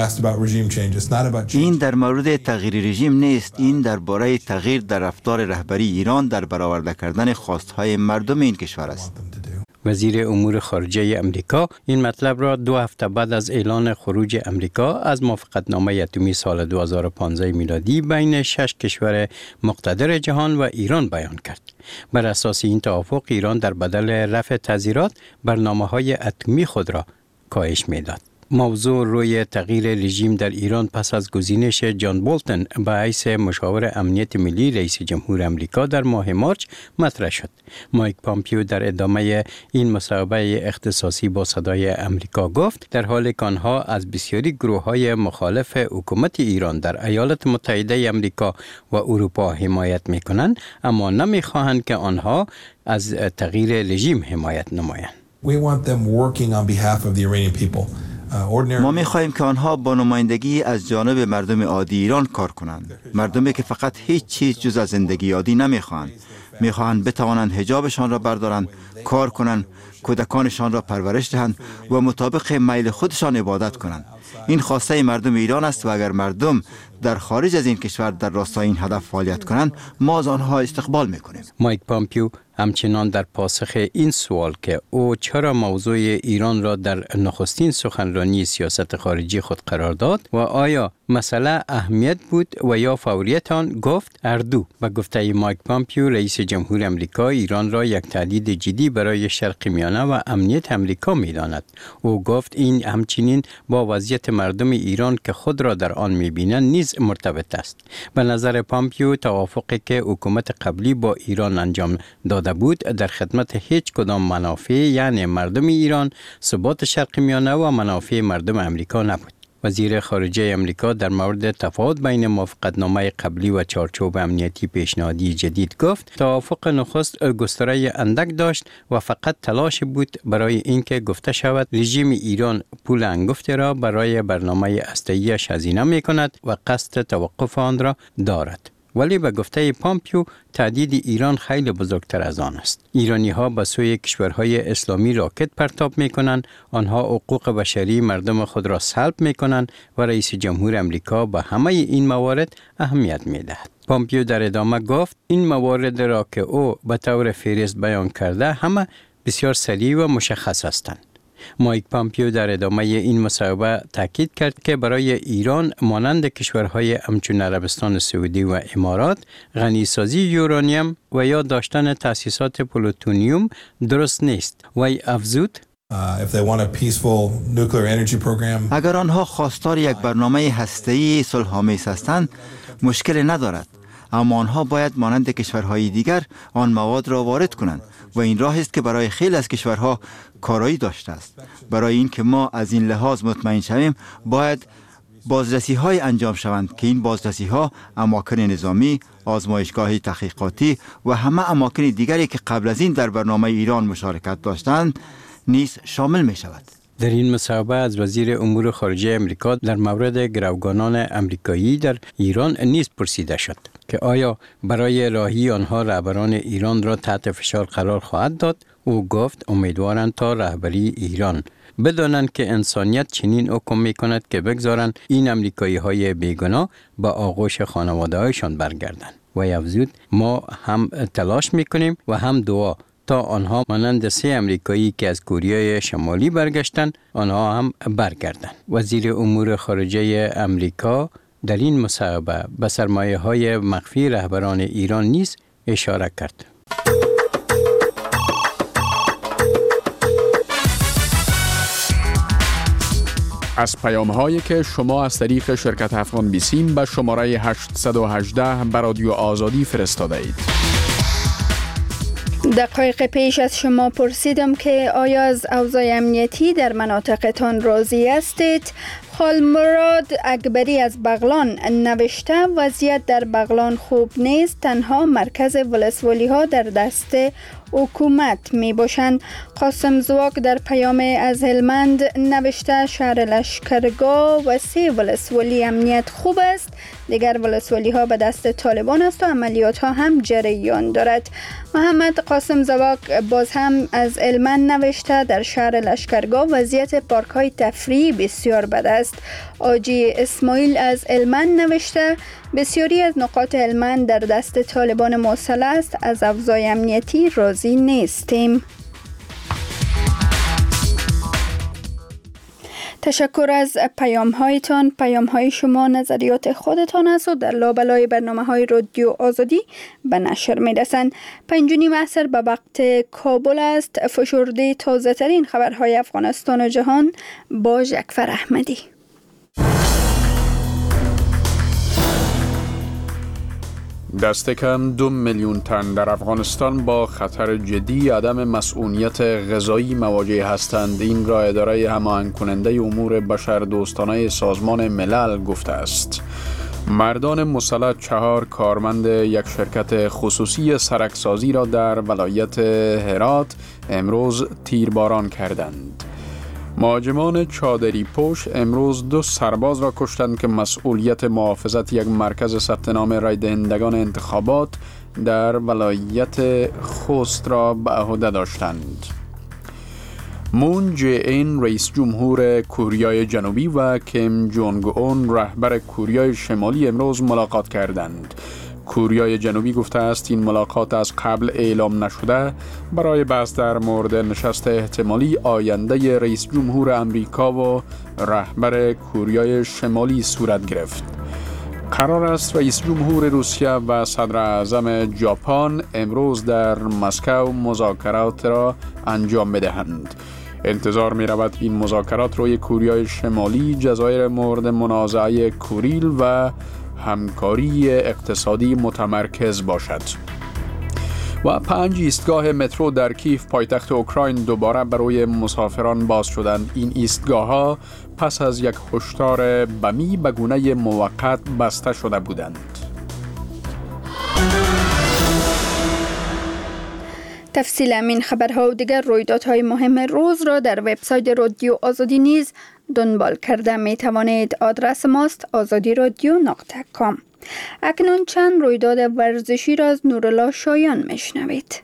این در مورد تغییر رژیم نیست، این درباره تغییر در رفتار رهبری ایران در برآورده کردن خواستهای مردم این کشور است. وزیر امور خارجه امریکا این مطلب را 2 هفته بعد از اعلان خروج امریکا از موافقتنامه اتمی سال 2015 میلادی بین 6 کشور مقتدر جهان و ایران بیان کرد. بر اساس این توافق ایران در بدل رفع تعزیرات برنامه‌های اتمی خود را کاهش می‌داد. موضوع روی تغییر رژیم در ایران پس از گزینش جان بولتن به حیث مشاور امنیت ملی رئیس جمهور امریکا در ماه مارچ مطرح شد. مایک پامپیو در ادامه این مصاحبه اختصاصی با صدای امریکا گفت در حالی که آنها از بسیاری گروه‌های مخالف حکومت ایران در ایالات متحده امریکا و اروپا حمایت می‌کنند، اما نمی‌خواهند که آنها از تغییر رژیم حمایت نمایند. ما می‌خواهیم که آنها با نمایندگی از جانب مردم عادی ایران کار کنند، مردمی که فقط هیچ چیز جز از زندگی عادی نمی‌خواهند. می‌خواهند بتوانند حجابشان را بردارند، کار کنند، کودکانشان را پرورش دهند و مطابق میل خودشان عبادت کنند. این خواسته مردم ایران است و اگر مردم در خارج از این کشور در راستای این هدف فعالیت کنند، ما از آنها استقبال می‌کنیم. مایک پامپیو همچنان در پاسخ این سوال که او چرا موضوع ایران را در نخستین سخنرانی سیاست خارجی خود قرار داد و آیا مسئله اهمیت بود و یا فوریت آن، گفت اردو. به گفته مایک پامپیو رئیس جمهور امریکا ایران را یک تهدید جدی برای شرق میانه و امنیت امریکا می‌داند. او گفت این همچنین با وضعیت مردم ایران که خود را در آن می‌بینند نیز مرتبط است. به نظر پامپیو توافقی که حکومت قبلی با ایران انجام داده بود در خدمت هیچ کدام منافع یعنی مردم ایران، ثبات شرق میانه و منافع مردم امریکا نبود. وزیر خارجه امریکا در مورد تفاوت بین موافقتنامه قبلی و چارچوب امنیتی پیشنهادی جدید گفت توافق نخست گستره اندک داشت و فقط تلاش بود برای اینکه گفته شود رژیم ایران پول انگفت را برای برنامه هسته‌ای‌اش هزینه می‌کند و قصد توقف آن را دارد. ولی به گفته پامپیو تهدید ایران خیلی بزرگتر از آن است. ایرانی ها به سوی کشورهای اسلامی راکت پرتاب می کنند، آنها حقوق بشری مردم خود را سلب می کنند و رئیس جمهور امریکا به همه این موارد اهمیت می دهد. پامپیو در ادامه گفت این موارد را که او به طور فهرست بیان کرده همه بسیار سریع و مشخص هستند. مایک پامپیو در ادامه این مصاحبه تاکید کرد که برای ایران مانند کشورهای همچون عربستان سعودی و امارات غنیسازی یورانیم و یا داشتن تأسیسات پلوتونیوم درست نیست. وی افزود اگر آنها خواستار یک برنامه هسته‌ای صلح‌آمیز هستند مشکل ندارد، اما آنها باید مانند کشورهای دیگر آن مواد را وارد کنند و این راه است که برای خیلی از کشورها کارایی داشته است. برای این که ما از این لحاظ مطمئن شویم باید بازرسی‌های انجام شوند که این بازرسی‌ها اماکن نظامی، آزمایشگاه تحقیقاتی و همه اماکن دیگری که قبل از این در برنامه ایران مشارکت داشتند نیز شامل می شود. در این مصاحبه از وزیر امور خارجه امریکا در مورد گروگانان امریکایی در ایران نیز پرسیده شد که آیا برای راهی آنها رهبران ایران را تحت فشار قرار خواهد داد. او گفت امیدوارند تا رهبری ایران بدانند که انسانیت چنین حکم می کند که بگذارند این امریکایی های بیگناه به آغوش خانواده هایشان برگردند. و افزود ما هم تلاش می کنیم و هم دعا تا آنها مانند 3 امریکایی که از کره شمالی برگشتند آنها هم برگردند. وزیر امور خارجه امریکا در این مصاحبه به سرمایه‌های مخفی رهبران ایران نیز اشاره کرد. از پیام هایی که شما از طریق شرکت افغان بیسیم به شماره 818 به رادیو آزادی فرستاده اید. دقایق پیش از شما پرسیدم که آیا از اوضاع امنیتی در مناطقتان راضی هستید؟ خالمراد اکبری از بغلان نوشته وضعیت در بغلان خوب نیست، تنها مرکز ولسوالی ها در دست حکومت می باشند. قاسم زواک در پیام از هلمند نوشته شهر لشکرگاه و 3 ولسوالی امنیت خوب است، دیگر ولسوالی ها به دست طالبان است و عملیات ها هم جریان دارد. محمد قاسم زواک باز هم از هلمند نوشته در شهر لشکرگاه وضعیت پارک های تفریحی بسیار بد است. آجی اسماعیل از هلمند نوشته بسیاری از نقاط هلمند در دست طالبان مسلح است، از اوضاع امنیتی راضی نیستیم. تشکر از پیام هایتان. پیام های شما نظریات خودتان است و در لابلای برنامه های رادیو آزادی به نشر می رسند. 5:30 عصر به وقت کابل است. فشرده تازه ترین خبرهای افغانستان و جهان با جعفر احمدی. دست کم 2 میلیون تن در افغانستان با خطر جدی عدم مسئولیت غذایی مواجه هستند. این را اداره هماهنگ کننده امور بشردوستانه سازمان ملل گفته است. مردان مسلح 4 کارمند یک شرکت خصوصی سرکسازی را در ولایت هرات امروز تیرباران کردند. مهاجمان چادری پوش امروز 2 سرباز را کشتند که مسئولیت محافظت یک مرکز ثبت نام رای دهندگان انتخابات در ولایت خوست را به عهده داشتند. مون جه این رئیس جمهور کوریای جنوبی و کیم جونگ اون رهبر کوریای شمالی امروز ملاقات کردند. کوریای جنوبی گفته است این ملاقات از قبل اعلام نشده برای بحث در مورد نشست احتمالی آینده رئیس جمهور امریکا و رهبر کوریای شمالی صورت گرفت. قرار است رئیس جمهور روسیه و صدر اعظم ژاپن امروز در مسکو مذاکرات را انجام بدهند. انتظار می رود این مذاکرات روی کوریای شمالی، جزایر مورد منازعه کوریل و همکاری اقتصادی متمرکز باشد. و 5 ایستگاه مترو در کیف پایتخت اوکراین دوباره برای مسافران باز شدند. این ایستگاه‌ها پس از یک هشدار بمی به گونه موقت بسته شده بودند. تفصیل این خبرها و دیگر رویدادهای مهم روز را در وبسایت رادیو آزادی نیز دنبال کرده می توانید. آدرس ماست azadiradyo.com. اکنون چند رویداد ورزشی را از نورالله شایان میشنوید.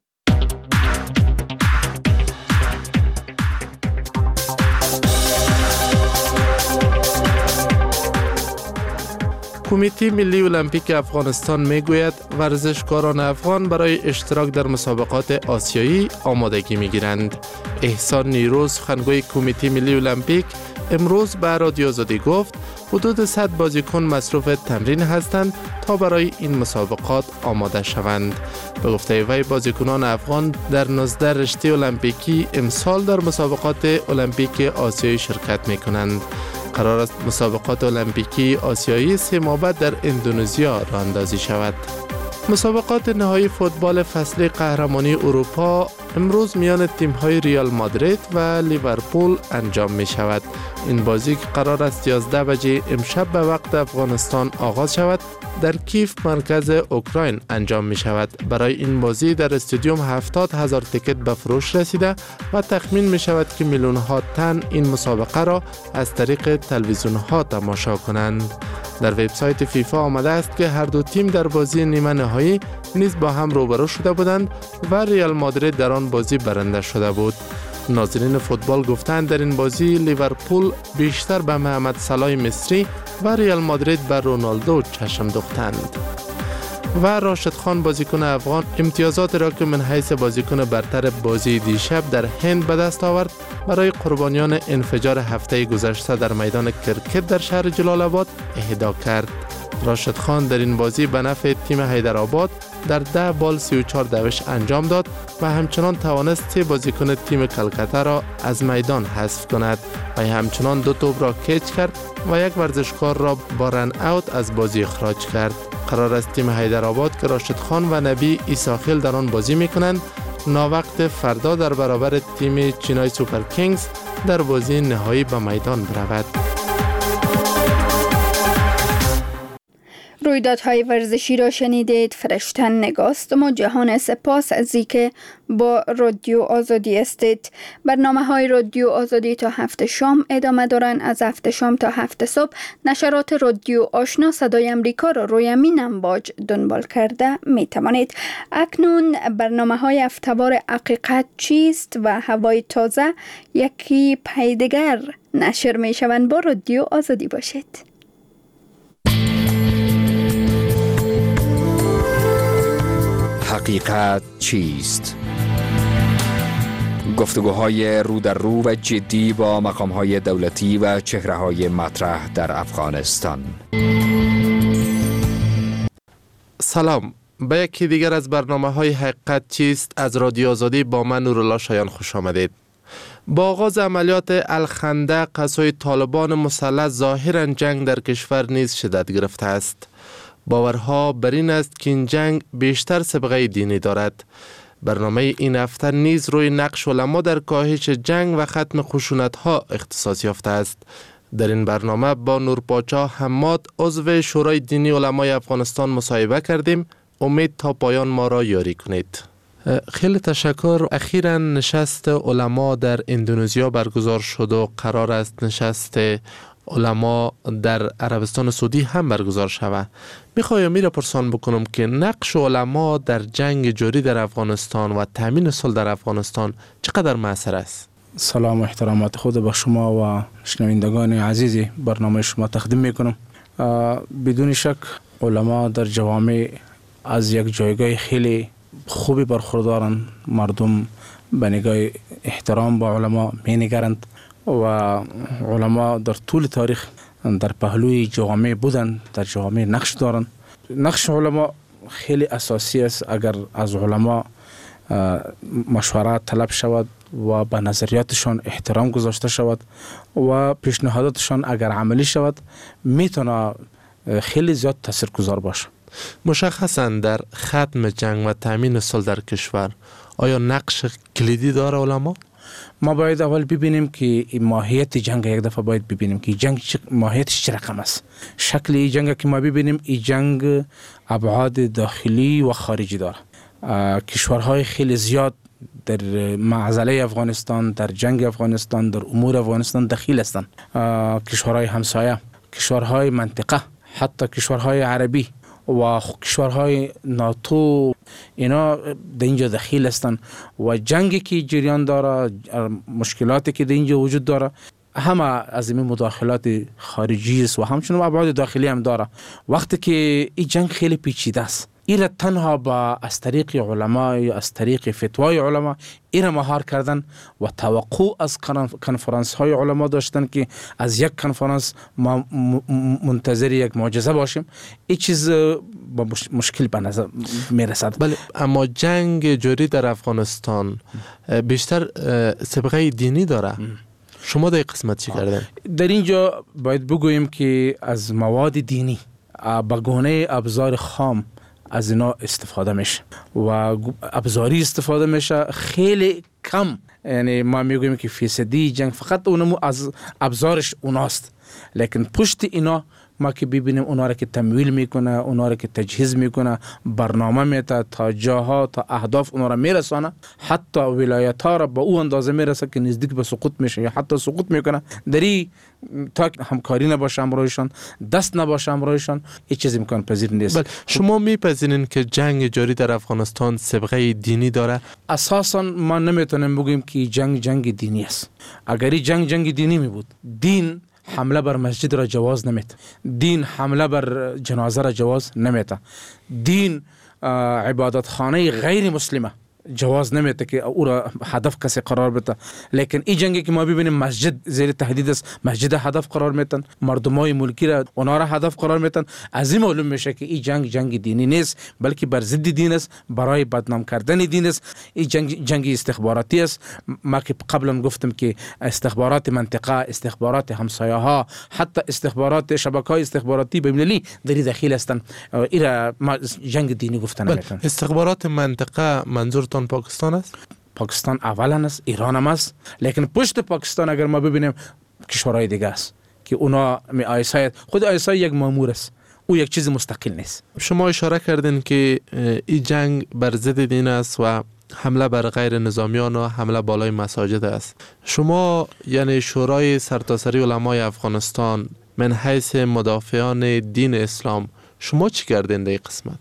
کمیته ملی المپیک افغانستان میگوید ورزشکاران افغان برای اشتراک در مسابقات آسیایی آمادگی میگیرند. احسان نیروز سخنگوی کمیته ملی المپیک امروز به رادیو آزادی گفت حدود 100 بازیکن مصروف تمرین هستند تا برای این مسابقات آماده شوند. به گفته وی بازیکنان افغان در 19 رشته المپیکی امسال در مسابقات المپیک آسیایی شرکت می کنند. قرار است مسابقات المپیکی آسیایی 3 ماه بعد در اندونزیا راه اندازی شود. مسابقات نهایی فوتبال فصلی قهرمانی اروپا امروز میان تیم‌های ریال مادرید و لیورپول انجام می شود. این بازی که قرار است 11 بجه امشب به وقت افغانستان آغاز شود در کیف مرکز اوکراین انجام می شود. برای این بازی در استادیوم 70,000 تیکت به فروش رسیده و تخمین می شود که میلیون ها تن این مسابقه را از طریق تلویزیون ها تماشا کنند. در وبسایت فیفا آمده است که هر دو تیم در بازی نیمه نهایی نیز با هم روبرو شده بودند و ریال مادرید در آن بازی برنده شده بود. ناظرین فوتبال گفتند در این بازی لیورپول بیشتر به محمد صلاح مصری و ریال مادرید به رونالدو چشم دوختند. و راشد خان بازیکن افغان امتیازات را که من حیث بازیکن برتر بازی دیشب در هند به دست آورد برای قربانیان انفجار هفته گذشته در میدان کرکت در شهر جلال آباد اهدا کرد. راشد خان در این بازی به نفع تیم حیدرآباد در 10 بال 34 دوش انجام داد و همچنان توانست 3 بازیکن تیم کلکته را از میدان حذف کند و همچنان 2 توپ را کیچ کرد و یک ورزشکار را با رن اوت از بازی اخراج کرد. قرار است تیم حیدرآباد که راشد خان و نبی ایساخیل در آن بازی می‌کنند ناوقت فردا در برابر تیم چینای سوپر کینگز در بازی نهایی به میدان برود. رویدادهای ورزشی را شنیدید. فرشتن نگاستم و جهان سپاس از اینکه با رادیو آزادی استید. برنامه‌های رادیو آزادی تا 7 شام ادامه دارند. از 7 شام تا 7 صبح نشرات رادیو آشنا صدای امریکا را روی مین امواج دنبال کرده می توانید. اکنون برنامه‌های هفته‌وار حقیقت چیست و هوای تازه یکی پی دیگر نشر می شوند. با رادیو آزادی باشید. حقیقت چیست؟ گفتگوهای رو در رو و جدی با مقام‌های دولتی و چهره‌های مطرح در افغانستان. سلام، به یکی دیگر از برنامه‌های حقیقت چیست از رادیو آزادی با من نورالله شایان خوش آمدید. با آغاز عملیات الخندق قصای طالبان مسلح ظاهراً جنگ در کشور نیز شدت گرفته است. باورها بر این است که این جنگ بیشتر سابقه دینی دارد. برنامه این هفته نیز روی نقش علما در کاهش جنگ و ختم خشونت‌ها اختصاص یافته است. در این برنامه با نورپاچا حماد عضو شورای دینی علمای افغانستان مصاحبه کردیم. امید تا پایان ما را یاری کنید. خیلی تشکر. اخیراً نشست علما در اندونزیا برگزار شد و قرار است نشست علما در عربستان سعودی هم برگزار شود. میخوایم میره پرسان بکنم که نقش علما در جنگ جاری در افغانستان و تامین صلح در افغانستان چقدر مؤثر است؟ سلام و احترامات خود به شما و شنوندگان عزیز برنامه شما تقدیم میکنم. بدون شک علما در جوامع از یک جایگاه خیلی خوبی برخوردارند. مردم به نگاه احترام با علما مینگرند و علما در طول تاریخ در پهلوی جوامع بودند، در جوامع نقش دارند. نقش علما خیلی اساسی است. اگر از علما مشورت طلب شود و به نظریاتشان احترام گذاشته شود و پیشنهاداتشان اگر عملی شود میتونه خیلی زیاد تاثیرگذار باشه. مشخصاً در ختم جنگ و تامین صلح در کشور آیا نقش کلیدی داره علما؟ ما باید اول ببینیم که ماهیت جنگ یک دفعه باید ببینیم که جنگ ماهیتش چه رقم است. شکل این جنگ که ما ببینیم این جنگ ابعاد داخلی و خارجی داره. کشورهای خیلی زیاد در معضله افغانستان، در جنگ افغانستان، در امور افغانستان دخیل هستند. کشورهای همسایه، کشورهای منطقه، حتی کشورهای عربی و کشورهای ناتو اینا در اینجا دخیل هستند و جنگی که جریان داره، مشکلاتی که در اینجا وجود داره همه از این مداخلات خارجی است و همچنین ابعاد داخلی هم داره. وقتی که این جنگ خیلی پیچیده است، ایره تنها با از طریق علما یا از طریق فتوای علما ایره مهار کردن و توقع از کنفرانس های علما داشتن که از یک کنفرانس ما منتظر یک معجزه باشیم. این چیز با مشکل به نظر میرسد. بله، اما جنگ جاری در افغانستان بیشتر سابقه دینی داره. شما در قسمت چی کردن؟ در اینجا باید بگوییم که از مواد دینی به گونه ابزار خام از اینا استفاده میشه و ابزاری استفاده میشه خیلی کم. یعنی ما میگوییم که فیصدی جنگ فقط اونمو از ابزارش اوناست، لیکن پشت اینا ما که ببینیم اونا را که تمویل میکنه، اونا را که تجهیز میکنه، برنامه میته تا جاها تا اهداف اونا را میرسانه، حتی ولایت ها را با او اندازه میرسه که نزدیک به سقوط میشه یا حتی سقوط میکنه. دری تا همکاری نباشه همراهشان، دست نباشه همراهشان، هیچ چیز امکان پذیر نیست. بله، شما میپذیرین که جنگ جاری در افغانستان سابقه دینی داره؟ اساسا ما نمیتونیم بگیم که جنگ دینی است. اگر جنگ دینی می بود، دین حمله بر مسجد را جواز نمیده، دین حمله بر جنازه را جواز نمیده، دین عبادت خانه غیر مسلمه جواز نمیده که او را هدف کسی قرار بده. لیکن این جنگی که ما ببینیم مسجد زیر تهدید است، مسجد هدف قرار میتن، مردمای ملکی را اونا را هدف قرار میتن. از این معلوم میشه که این جنگ دینی نیست، بلکه بر ضد دین است، برای بدنام کردن دین است. این جنگ استخباراتی است. ما که قبلا گفتم که استخبارات منطقه، استخبارات همسایه ها، حتی استخبارات شبکه‌های استخباراتی بین‌المللی در داخل هستند. این را جنگ دینی گفتن نمیتون. استخبارات منطقه منظورتون پاکستان است؟ پاکستان اولا است، ایران هم است، لیکن پشت پاکستان اگر ما ببینیم کشورهای دیگه است که اونا خود ISI یک مامور است، او یک چیز مستقل نیست. شما اشاره کردین که این جنگ بر ضد دین است و حمله بر غیر نظامیان و حمله بالای مساجد است. شما یعنی شورای سرتاسری علمای افغانستان من حیث مدافعان دین اسلام شما چی کردین در این قسمت؟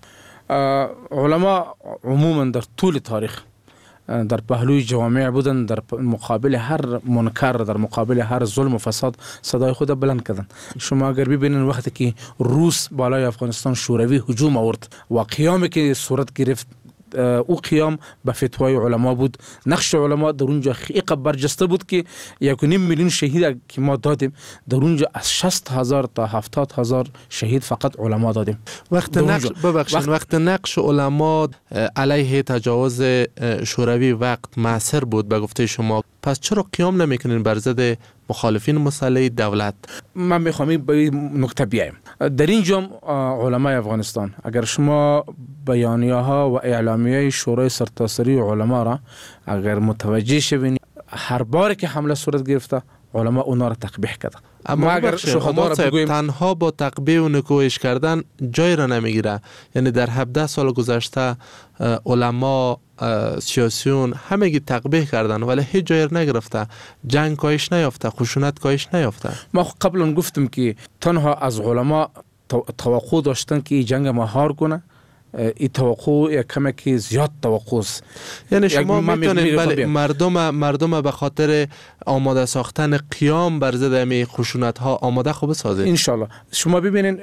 علما عموما در طول تاریخ در پهلوی جوامع بودن، در مقابل هر منکر، در مقابل هر ظلم و فساد صدای خود بلند کردن. شما اگر ببینید وقتی که روس بالای افغانستان شوروی هجوم آورد و قیامی که صورت گرفت، او قیام به فتوای علما بود. نقش علما در اونجا خیلی برجسته بود که 1.5 میلیون شهید که ما دادیم، در اونجا از 60,000 تا 70,000 شهید فقط علما دادیم. وقت نقش علما علیه تجاوز شوروی وقت مؤثر بود به گفته شما، پس چرا قیام نمیکنین بر ضد مخالفین مسلح دولت؟ من میخوام به نکته بیایم. در اینجا علمای افغانستان اگر شما بیانیه ها و اعلامیه شورای سرتاسری علما را اگر متوجه شوین، هر بار که حمله صورت گرفته علما اونا را تقبیح کردن. اما اگر شما تنها با تقبیح و نکوهش کردن جای را نمیگیره. یعنی در 17 سال گذشته علما، سیاسیون همگی تقبیح کردن ولی هیچ جای نگرفته، جنگ کاهش نیافته، خشونت کاهش نیافته. ما قبلا گفتم که تنها از علما توقع داشتن که این جنگ مهار کنه. این توقع کمی که زیاد توقع است. یعنی شما میتونید مردم به خاطر آماده ساختن قیام بر ضد همین خشونت ها آماده خوب بسازید. انشالله. شما ببینید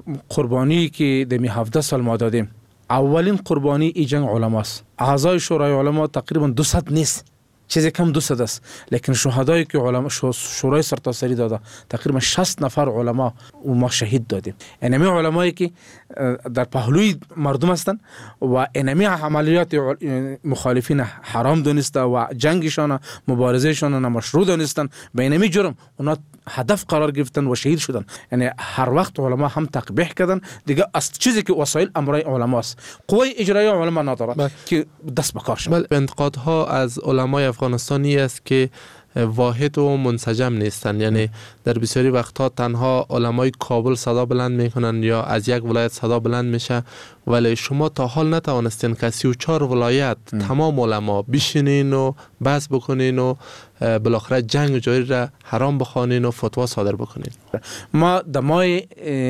قربانی که دمی 17 سال ما دادیم، اولین قربانی این جنگ علماست. اعضای شورای علما تقریبا 200 نیست، چیزی کم 200 است، لیکن شهدایی که علما شورای سرتاسری داده تقریبا 60 نفر علما و ما شهید دادیم. اینمی علمایی که در پهلوی مردم هستند و اینمی عملیات مخالفین حرام دانسته و جنگشان، مبارزهشان مشروع دانستن، به اینمی جرم اونا هدف قرار گرفتن و شهید شدن. یعنی هر وقت علما هم تقبیح کردن دیگه. از چیزی که وسایل امرای علماست، قوه اجرایی علما نداره که دست بکار شد. انتقادها از علمای افغانستانی است که واحد و منسجم نیستن. یعنی در بسیاری وقتها تنها علمای کابل صدا بلند میکنن یا از یک ولایت صدا بلند میشه، ولی شما تا حال نتوانستین که 34 ولایت تمام علما بشینین و بحث بکنین و بالاخره جنگ جاری را حرام بخوانین و فتوا صادر بکنین. ما در ماه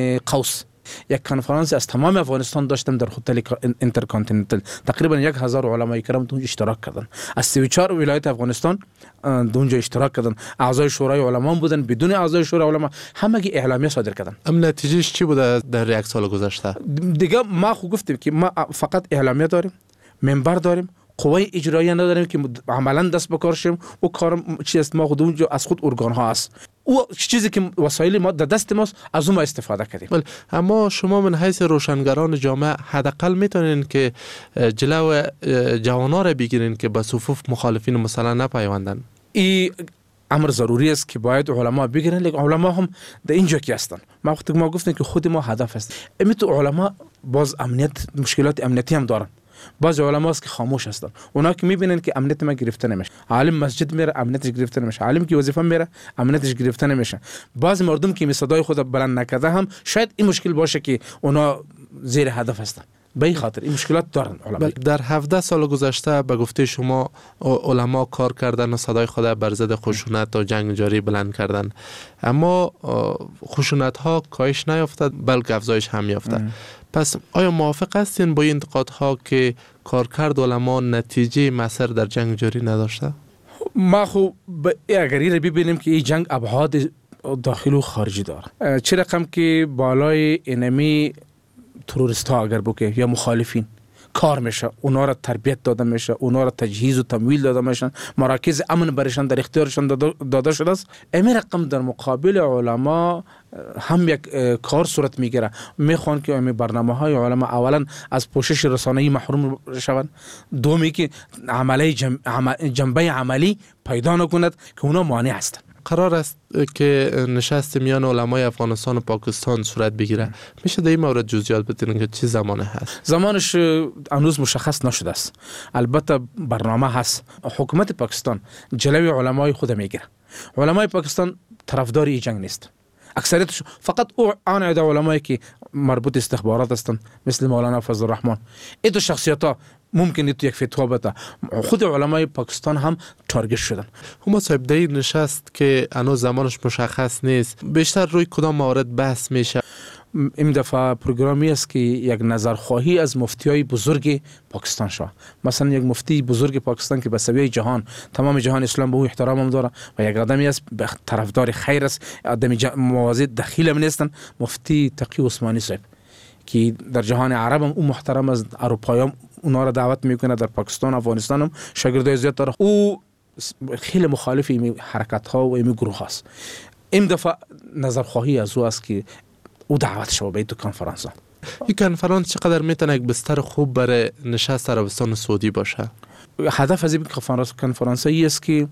قوس یک کنفرانس از تمام افغانستان داشتم در هتل اینترکانتیننتال. تقریبا 1000 علمای کرام اونجا اشتراک کردن. از 34 ولایت افغانستان اونجا اشتراک کردن. اعضای شورای علما بودن، بدون اعضای شورای علما همگی اعلامیه صادر کردن. نتیجهش چی بوده در یک سال گذشته؟ دیگه ما خو گفتیم که ما فقط اعلامیه داریم، منبر داریم، قوه اجرایی نداریم که عملا دست بکار شیم. او کار چی است؟ ما خود اونجا از خود ارگان ها است، او چیزی که وسایل ما در دست ماست از اون ما استفاده کردیم. اما شما من حیث روشنگران جامعه حداقل میتونین که جلو جوانان را بگیرین که به صفوف مخالفین مثلا نپیوندن. این امر ضروری است که باید علما بگیرن، لیکن علما هم در اینجا کی هستن. ما وقتی ما گفتیم که خود ما هدف است، امیت علما باز مشکلات امنیتی هم دارن. بعض علما است که خاموش هستن. اونا که میبینن که امنیت ما گرفته نمیشه، عالم مسجد میره امنیتش گرفته نمیشه، عالم که وظیفه میره امنیتش گرفته نمیشه. بعض مردم که صدای خود بلند نکرده هم شاید این مشکل باشه که اونا زیر هدف هستن. به این خاطر این مشکلات دارن علما. در 17 سال گذشته به گفته شما علما کار کردن و صدای خود بر ضد خشونت و جنگ جاری بلند کردن، اما خشونت ها کاهش نیافته بلکه افزایش هم یافته. پس آیا موافق هستین با این انتقادها که کارکرد علما نتیجه مؤثر در جنگ جاری نداشته؟ ما خو اگر این ببینیم که این جنگ ابعاد داخلی و خارجی داره، چه رقم که بالای انمی تروریست ها اگر بوکه یا مخالفین کار میشه، اونا را تربیت داده میشه، اونا را تجهیز و تمویل داده میشن، مراکز امن برشان در اختیارشان داده شده است. این رقم در مقابل علما هم یک کار صورت میگیره. میخوان که این برنامه‌های علما اولا از پوشش رسانه‌ای محروم شوند، دومی که جنبه عملی پیدا نکند که اونا مانع هستند. قرار است که نشست میان علمای افغانستان و پاکستان صورت بگیره. میشه در این مورد جزئیات بدین که چه زمانه هست؟ زمانش هنوز مشخص نشده است. البته برنامه هست. حکومت پاکستان جلوی علمای خود میگیره. علمای پاکستان طرفدار این جنگ نیست. اکثریتش فقط آن عده علمایی که مربوط استخبارات هستند مثل مولانا فضل الرحمن، این دو شخصیت‌ها ممکنه تو یک فتوا بده. خود علمای پاکستان هم تارگت شدن. هما صاحب در این نشست که هنوز زمانش مشخص نیست، بیشتر روی کدام موارد بحث میشه؟ این دفعه پروگرامی است که یک نظرخواهی از مفتیای بزرگ پاکستان شد. مثلا یک مفتی بزرگ پاکستان که به سویه جهان، تمام جهان اسلام به او احترام هم داره و یک آدمی است طرفدار خیر است، آدمی موازی دخیل هم نیستن، مفتی تقی عثمانی صاحب که در جهان عرب هم او محترم از اروپاییان اونا را دعوت میکنه، در پاکستان افغانستان هم شاگردای زیاد داره. او خیلی مخالف این حرکت ها و این گروه هست. این دفعه نظرخواهی از او است که او دعوت شد به این کنفرانس. این کنفرانس چقدر میتونه یک بستر خوب برای نشست عربستان سعودی باشه؟ هدف از این کنفرانس است که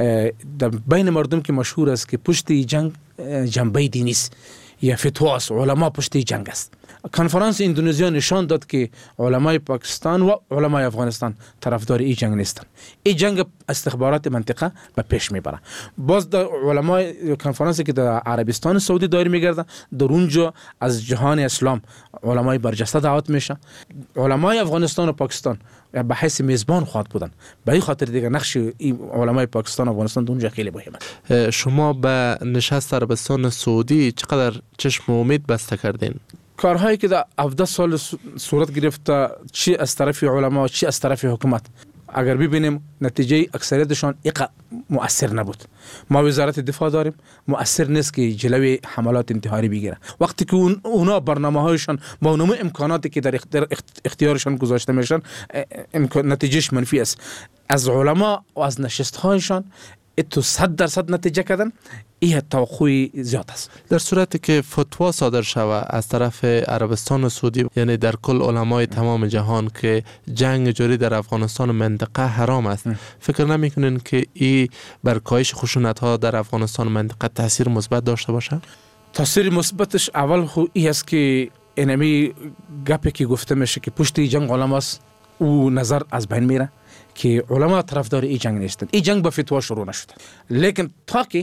در بین مردم که مشهور است که پشت جنگ جنبه دینی است یا فتوا است، علما پشت جنگ است. کنفرانس اندونزیا نشان داد که علمای پاکستان و علمای افغانستان طرفدار این جنگ نیستند. این جنگ استخبارات منطقه به پیش میبره. باز در علمای کنفرانسی که در عربستان سعودی دایر میگردن، در اونجا از جهان اسلام علمای برجسته دعوت میشه. علمای افغانستان و پاکستان به حیث میزبان خواهد بودن. به این خاطر دیگه نقش این علمای پاکستان و افغانستان در اونجا خیلی مهمه. شما به نشست عربستان سعودی چقدر چشم و امید بسته کردین؟ کارهایی که در 17 سال صورت گرفته، چی از طرف علما چی از طرف حکومت، اگر ببینیم نتیجه اکثریتشان مؤثر نبود. ما وزارت دفاع داریم، مؤثر نیست که جلوی حملات انتحاری بگیره. وقتی که اونا برنامه‌هایشان با نمو امکاناتی که در اختیارشان گذاشته میشن نتیجهش منفی است. از علما و از نشست‌هایشان تو 100% نتیجه کردن، این توقع زیاد است. در صورتی که فتوا صادر شود از طرف عربستان و سعودی، یعنی در کل علمای تمام جهان، که جنگ جاری در افغانستان و منطقه حرام است، فکر نمیکنین که این بر کاهش خشونت‌ها در افغانستان و منطقه تاثیر مثبت داشته باشه؟ تاثیر مثبتش اول این است که اینمی گپی که گفته میشه که پشت جنگ علماست، او نظر از بین میره که علما طرفدار این جنگ نیستند. این جنگ با فتوا شروع نشده، لیکن تا که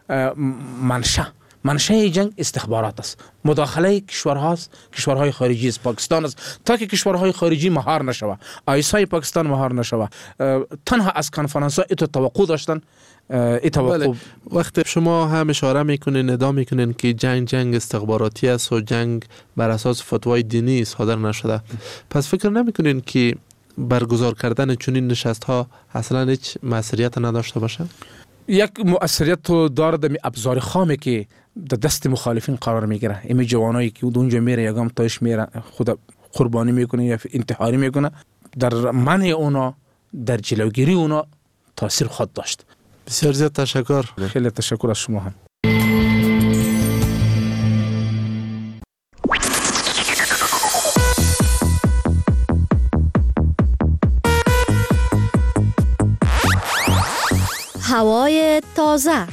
منشأ این جنگ استخبارات است، مداخله کشورهای خارجی است، پاکستان است. تا که کشورهای خارجی مهار نشوه، آیسای پاکستان مهار نشوه، تنها از کنفرانس ها ایتو توقع داشتن. بله. وقتی شما هم اشاره میکنین، ادعا میکنین که جنگ استخباراتی است و جنگ بر اساس فتوای دینی صادر نشده، پس فکر نمیکنین که برگزار کردن چنین نشست ها اصلا هیچ مسئولیت نداشته باشه؟ یک مؤثریت تو داره در ابزار خامی که در دست مخالفین قرار میگیره. این جوانایی که اونجا میره یگام تاش میره خود قربانی میکنه یا انتحاری میکنه، در منع اونا، در جلوگیری اونا تاثیر خود داشت. بسیار زیاد تشکر. خیلی تشکر از شما هم. هوای تازه.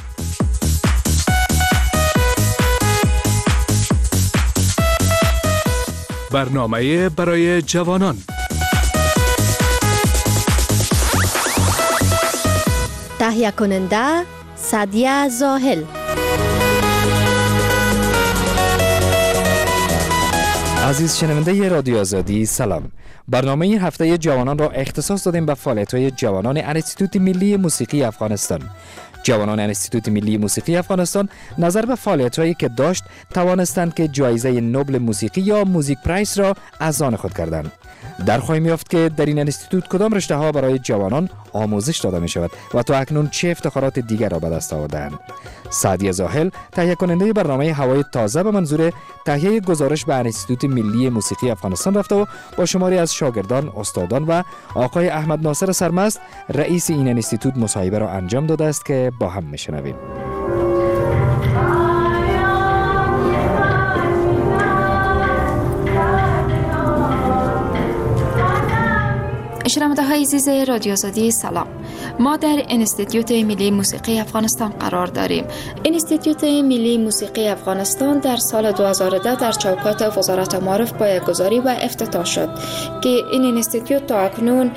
برنامه برای جوانان. تهیه کننده سعدیه زاهل. عزیز شنونده رادیو آزادی، سلام. برنامه این هفته جوانان را اختصاص دادیم به فعالیت‌های جوانان انستیتوت ملی موسیقی افغانستان. جوانان انستیتوت ملی موسیقی افغانستان نظر به فعالیت‌هایی که داشت توانستند که جایزه نوبل موسیقی یا موزیک پرایس را از آن خود کردند. در خواهیم یافت که در این انستیتوت کدام رشته ها برای جوانان آموزش داده می شود و تا اکنون چه افتخارات دیگر را به دست آوردند. سعدیه زاهل تهیه کننده برنامه هوای تازه به منظور تهیه گزارش به انستیتوت ملی موسیقی افغانستان رفته و با شماری از شاگردان، استادان و آقای احمد ناصر سرمست رئیس این انستیتوت مصاحبه را انجام داده است که با هم میشنویم. شنونده های عزیز رادیو آزادی سلام. ما در انستیتوت ملی موسیقی افغانستان قرار داریم. انستیتوت ملی موسیقی افغانستان در سال 2010 در چوکات وزارت معارف پایه‌گذاری و افتتاح شد که این انستیتوت تا اکنون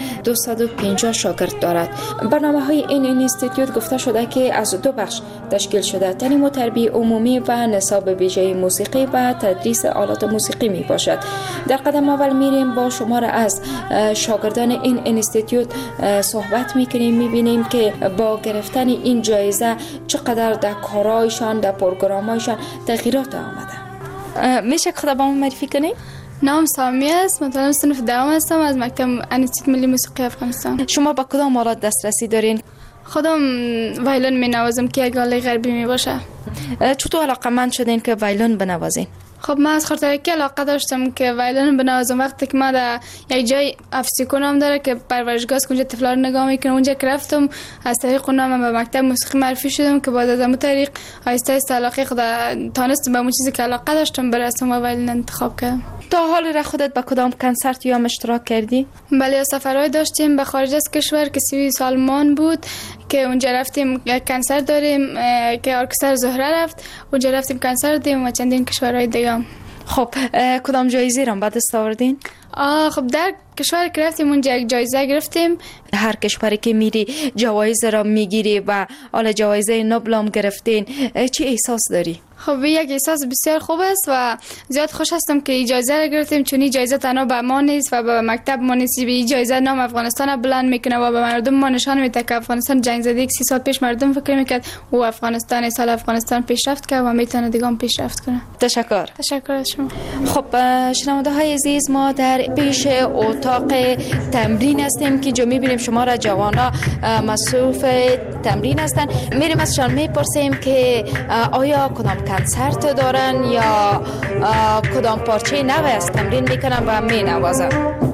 250 شاگرد دارد. برنامه‌های این انستیتوت گفته شده که از دو بخش تشکیل شده: تعلیم و تربیت عمومی و نصاب ویژه موسیقی و تدریس آلات موسیقی می باشد. در قدم اول میریم با شمار از شاگردان این انستیتوت صحبت میکنیم، میبینیم که با گرفتن این جایزه چقدر در کارایشان، در پروگرامایشان تغییرات آمده. میشه خود با ما معرفی کنید؟ نام سامی است، مطالب صنف دوم هستم از مکتب انستیتوت ملی موسیقی افغانستان. شما با کدام آلات دسترسی دارین؟ خودم وایلون می نوازم که یک آله غربی می باشه. چطور علاقه‌مند شدین که وایلون بنوازین؟ خب من از خاطر که علاقه داشتم که وایلون بنوازم. وقتی که ما در یک جای افسیکو نام داره که پرورشگاه است، اونجا طفلا رو نگاه میکنه، اونجا که رفتم از طریق اونم به مکتب موسیقی معرفی شدم که بعد از اون طریق آهسته آهسته علاقه خود تونستم به اون چیزی که علاقه داشتم برسم و وایلون انتخاب کردم. تا حال را خودت به کدام کنسرت یا اشتراک کردی؟ بله، سفرهای داشتیم به خارج از کشور که 30 سالمان بود که اونجا رفتیم کنسرت داریم که ارکستر زهره رفت، اونجا رفتیم کنسرت دادیم و چندین کشورهای دیگه. خب کدام جایزه را به دست آوردین؟ خب در کشور که رفتیم اونجا یک جایزه گرفتیم. هر کشوری که میری جوایز را میگیری و حالا جوایز نوبل هم گرفتین، چی احساس داری؟ خب یک احساس بسیار خوب است و زیاد خوش هستم که این جایزه را گرفتیم، چون این جایزه تنها به ما نیست و به مکتب ما نیست. این جایزه نام افغانستان را بلند میکنه و به مردم ما نشان میده که افغانستان جنگ زده. 30 سال پیش مردم فکر میکرد و افغانستان سال افغانستان پیشرفت کرد و میتونه دیگه هم پیشرفت کنه. تشکر. تشکر از شما. خب شنونده های عزیز، ما در پیش اتاق تمرین هستیم که جو میبینیم شما را جوانا مصروف تمرین هستن. میریم ازشان میپرسیم که آیا کدام کنسرت دارن یا کدام پارچه نوی از تمرین میکنن و مینوازن.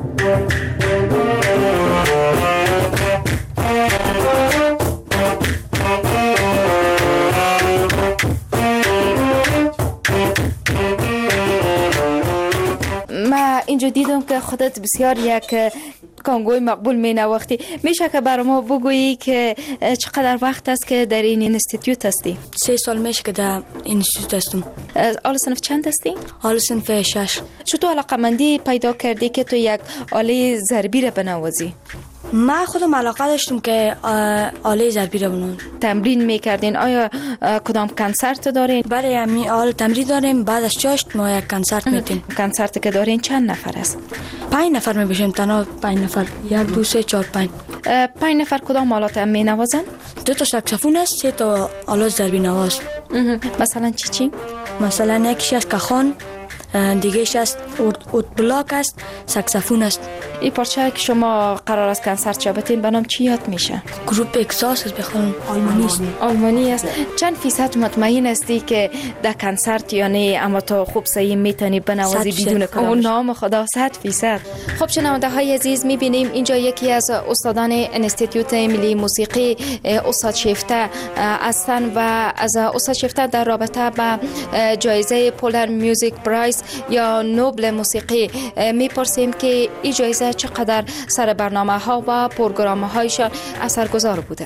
ما اینجا دیدم که خودت بسیار یک کانگوی مقبول می نواختی. میشه که برای ما بگویی که چقدر وقت است که در این انستیتوت هستی؟ 3 سال میشه که در انستیتوت هستم. آل صنف چند هستی؟ آل صنف 6. چطور علاقه‌مندی پیدا کردی که تو یک آله ضربی را بنوازی؟ من خودم علاقه داشتم که آله ضربی را بنوازم. تمرین میکردین؟ آیا کدام کنسرت دارین؟ بله، همین آل تمرین داریم. بعد از چاشت ما یک کنسرت میتیم. کنسرت که دارین چند نفر است؟ 5 نفر میباشیم، تنها 5 نفر. 1 2 3 4 5. 5 نفر کدام آلات هم مینوازن؟ 2 تا ساکسیفون است، 3 تا آلات ضربی نواز. مثلا چی؟ مثلا یکیش از کاخان، دیگهش است اوت بلاک است، ساکسیفون است. این پارچه که شما قرار است کنسرت شبتین به نام چی یاد میشه؟ گروپ اکساس است، بخوام آلمانی است. آلمانی است. چند فیصد مطمئن هستی که در کنسرت یعنی اما تو خوب صحیح میتونی بنوازی بدون کلام؟ نام خدا 100%. خب شنونده های عزیز، میبینیم اینجا یکی از استادان انستیتوت ملی موسیقی استاد شیفته هستن و از استاد شیفته در رابطه با جایزه پولر میوزیک پرایز یا نوبل موسیقی میپرسیم که این جایزه چقدر سر برنامه ها و پروگرام هایشان اثرگذار بوده.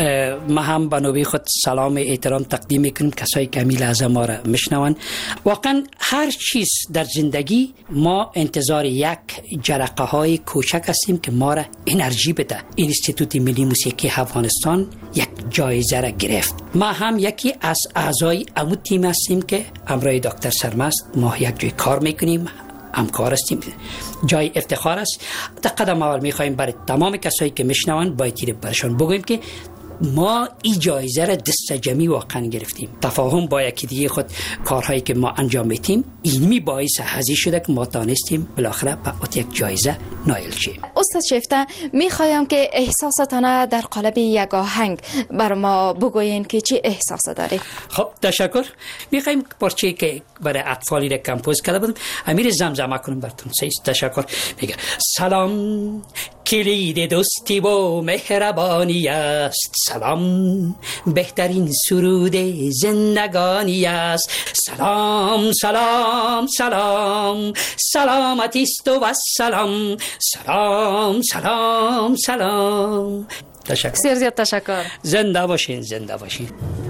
ما هم به نوبه خود سلام احترام تقدیم میکنیم کسایی که همی لحظه ما را میشنون. واقعا هر چیز در زندگی ما انتظار یک جرقه های کوچک هستیم که ما را انرژی بده. انستیتوت ملی موسیقی افغانستان یک جایزه را گرفت. ما هم یکی از اعضای امو تیم هستیم که همراه دکتر سرمست ما یک جای کار میکنیم، همکار هستیم. جای افتخار است. در قدم اول میخوایم برای تمام کسایی که میشنون باید برشان بگوییم که ما این جایزه را دست جمعی واقعا گرفتیم. تفاهم با یکی دیگه خود کارهایی که ما انجام میتیم اینمی باعث هزی شده که ما تانستیم بالاخره به یک جایزه نایل شیم. استاد شیفته میخوایم که احساساتانه در قالب یک آهنگ بر ما بگوین که چی احساس داری. خب تشکر. میخوایم پارچه‌ای که برای اطفالی را کمپوز کرده بودم امیر زمزمه کنم براتون. تشکر. میگه سلام کلید دوستی و مهربانی است، سلام بهترین سرود زندگانی است، سلام سلام سلام سلامتی است و سلام سلام سلام سلام. تشکر. زیاد تشکر. زنده باشین زنده باشین.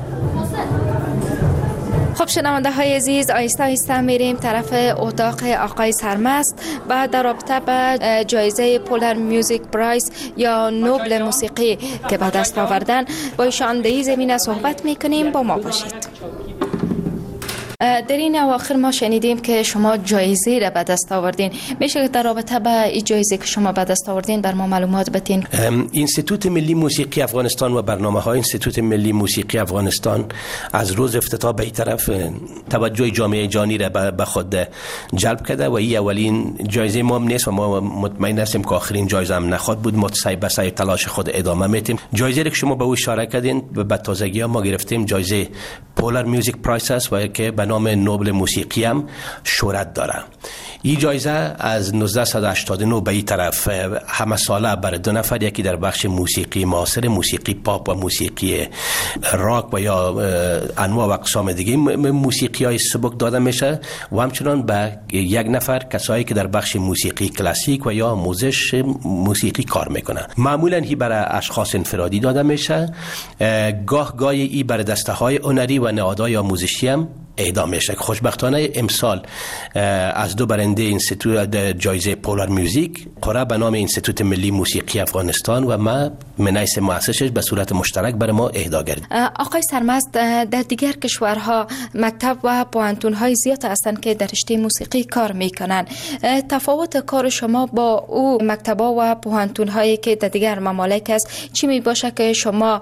خب شنونده های عزیز، آیسته آیسته میریم طرف اتاق آقای سرمست و در رابطه به جایزه پولر میوزیک پرایز یا نوبل موسیقی که به دست آوردن با ایشان در این زمینه صحبت میکنیم. با ما باشید. در این اواخر ما شنیدیم که شما جایزه را به دست آوردین. میشه که در رابطه با این جایزه که شما به دست آوردین بر ما معلومات بدین؟ انستیتوت ملی موسیقی افغانستان و برنامه‌های انستیتوت ملی موسیقی افغانستان از روز افتتاح به این طرف توجه جامعه جهانی را به خود جلب کرده و این اولین جایزه ما هم نیست و ما مطمئن هستیم که آخرین جایزه هم نخواهد بود. ما سعی به سعی تلاش خود ادامه میدیم. جایزه که شما به او اشاره کردین به تازگی ها ما گرفتیم جایزه پولر میوزیک پرایز است و که به نام نوبل موسیقی هم شهرت داره. این جایزه از 1989 به این طرف همه ساله برای دو نفر، یکی در بخش موسیقی معاصر، موسیقی پاپ و موسیقی راک و یا انواع و اقسام دیگه موسیقی های سبک داده میشه و همچنان به یک نفر کسایی که در بخش موسیقی کلاسیک و یا آموزش موسیقی کار میکنه. معمولا هی برای اشخاص انفرادی داده میشه، گاه گاهی ای برای دسته های هنری و نهادهای آموزشی هم اهدا میشه. خوشبختانه امسال از دو برنده انستیتوت جایزه پولر میوزیک قرار به نام انستیتوت ملی موسیقی افغانستان و ما منیس مؤسسش به صورت مشترک برای ما اهدا گردید. آقای سرمست، در دیگر کشورها مکتب و پوهنتون‌های زیاد هستند که در رشته موسیقی کار میکنن. تفاوت کار شما با او مکتب‌ها و پوهنتون‌هایی که در دیگر ممالک است چی می باشه که شما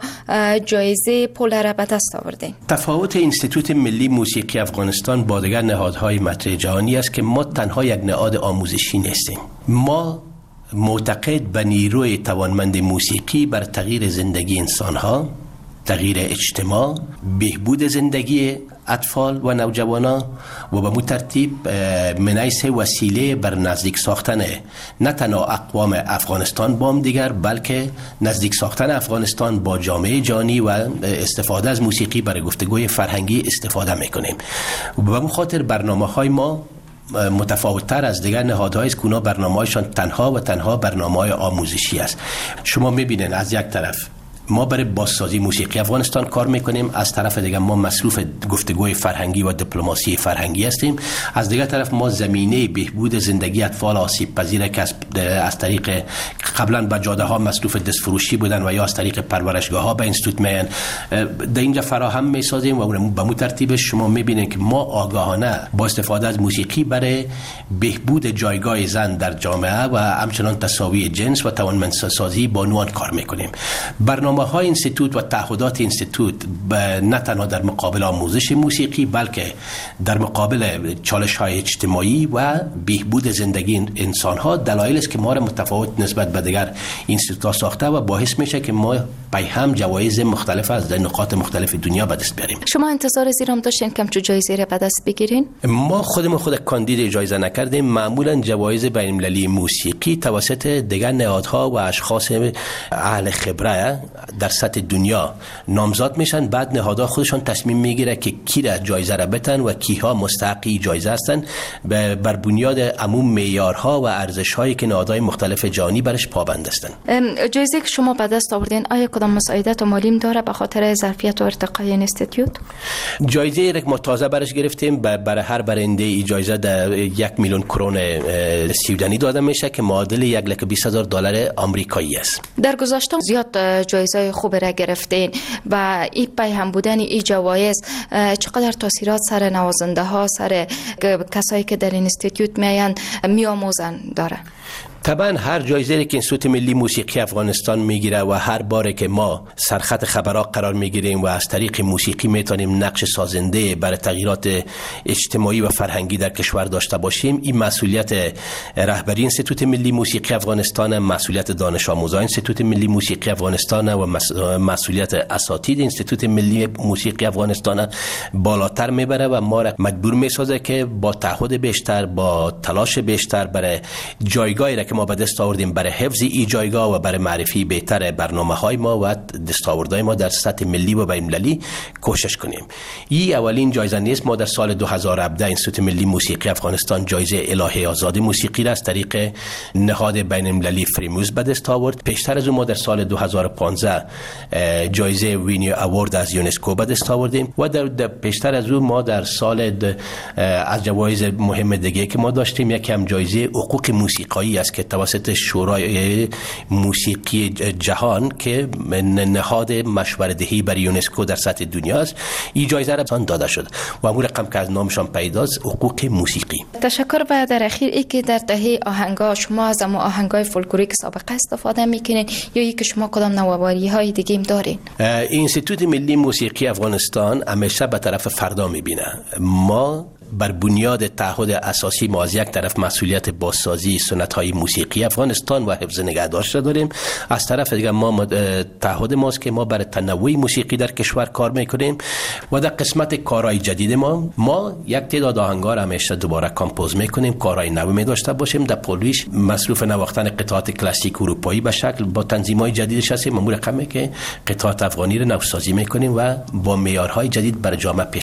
جایزه پولر به دست آوردین؟ تفاوت انستیتوت ملی موسیقی افغانستان با دیگر نهادهای مطرح جهانی است که ما تنها یک نهاد آموزشی نیستیم. ما معتقد به نیروی توانمند موسیقی بر تغییر زندگی انسانها، تغییر اجتماع، بهبود زندگی اطفال و نوجوانان و به ترتیب منیس وسیله بر نزدیک ساختن نه تنها اقوام افغانستان با هم دیگر بلکه نزدیک ساختن افغانستان با جامعه جهانی و استفاده از موسیقی برای گفتگوی فرهنگی استفاده میکنیم. و به اون خاطر برنامه‌های ما متفاوت‌تر از دیگر نهادهای است که اونا برنامه‌هایشان تنها و تنها برنامه‌های آموزشی است. شما می‌بینید از یک طرف ما برای بازسازی موسیقی افغانستان کار میکنیم، از طرف دیگه ما مصروف گفتگوی فرهنگی و دیپلماسی فرهنگی هستیم، از دیگه طرف ما زمینه بهبود زندگی اطفال آسیب پذیر که از طریق قبلا به جاده ها مصروف دستفروشی بودن و یا از طریق پرورشگاه ها به اینستیتوت میان در اینجا فراهم میسازیم و به مو ترتیب شما میبینید که ما آگاهانه با استفاده از موسیقی برای بهبود جایگاه زن در جامعه و همچنان تساوی جنس و توانمندسازی بانوان کار میکنیم. برنامه‌های انستیتوت و تعهدات انستیتوت نه تنها در مقابل آموزش موسیقی بلکه در مقابل چالش‌های اجتماعی و بهبود زندگی انسان‌ها دلایلی است که ما را متفاوت نسبت به دیگر انستیتوت‌ها ساخته و باعث میشه که ما هم جوایز مختلف از نقاط مختلف دنیا به دست بیاریم. شما انتظار زیرام داشتین که چه جایزه را به دست بگیرین؟ ما خود کاندید جایزه نکردیم. معمولا جوایز بین‌المللی موسیقی توسط دیگر نهادها و اشخاص اهل خبره در سطح دنیا نامزد میشن، بعد نهادها خودشان تصمیم میگیره که کی را جایزه را بتن و کیها مستحقی جایزه هستن بر بنیاد عموم معیارها و ارزش‌هایی که نهادهای مختلف جهانی برش پابند هستند. جایزه که شما به دست آوردین آیا کدام مساعدت و مالی داره به خاطر ظرفیت و ارتقای اینستیتوت؟ جایزه را ما تازه برش گرفتیم، برای هر برنده ای جایزه در 1 میلیون کرون سویدنی داده میشه که معادل 1,20,000 دلار آمریکایی است. در گذشته زیاد جایزه خوب را گرفتین و این پیهم بودن این جوایز چقدر تاثیرات سر نوازنده ها، سر کسایی که در اینستیتوت میان میآموزن داره؟ طبعا هر جایزه که انستیتوت ملی موسیقی افغانستان میگیره و هر باره که ما سرخط خبرها قرار میگیریم و از طریق موسیقی میتونیم نقش سازنده برای تغییرات اجتماعی و فرهنگی در کشور داشته باشیم، این مسئولیت رهبری انستیتوت ملی موسیقی افغانستان، مسئولیت دانش آموزان انستیتوت ملی موسیقی افغانستان و مسئولیت اساتید انستیتوت ملی موسیقی افغانستان بالاتر میبره و ما را مجبور میسازه که با تعهد بیشتر، با تلاش بیشتر برای جایگاهی را که ما به دست آوردیم برای حفظ این جایگاه و برای معرفی بهتر برنامه‌های ما و دستاوردهای ما در سطح ملی و بین‌المللی کوشش کنیم. این اولین جایزه نیست. ما در سال 2017 انستیتوت ملی موسیقی افغانستان جایزه الهه آزاد موسیقی را از طریق نهاد بین‌المللی فریموز به دست آورد. پیشتر از اون ما در سال 2015 جایزه وینیو اوارد از یونسکو به دست آوردیم و در پیشتر از اون ما در سال از جوایز مهم دیگه که ما داشتیم یکی هم جایزه حقوق موسیقایی است که توسط شورای موسیقی جهان که نهاد مشوره‌دهی برای یونسکو در سطح دنیا است، این جایزه را داده شد و امور رقم که از نامشان پیداست حقوق موسیقی. تشکر. و در اخیر ای که در دهه آهنگا شما از اما آهنگای فولکلوریک سابقه استفاده میکنین یا ای که شما کدام نوآوری های دیگه هم دارین؟ انستیتوت ملی موسیقی افغانستان همیشه به طرف فردا میبینه. ما بر بنیاد تعهد اساسی ما از یک طرف مسئولیت بازسازی سنت‌های موسیقی افغانستان و حفظ نگهداشت داریم، از طرف دیگر ما تعهد ماست که ما برای تنوع موسیقی در کشور کار میکنیم و در قسمت کارهای جدید ما یک تعداد آهنگا را همیشه دوباره کامپوز میکنیم، کارهای نو می داشته باشیم، در پولویش مصروف نواختن قطعات کلاسیک اروپایی به شکل با تنظیم‌های جدیدش هستیم. امور رقمی که قطعات افغانی را نوسازی میکنیم و با معیارهای جدید برای جامعه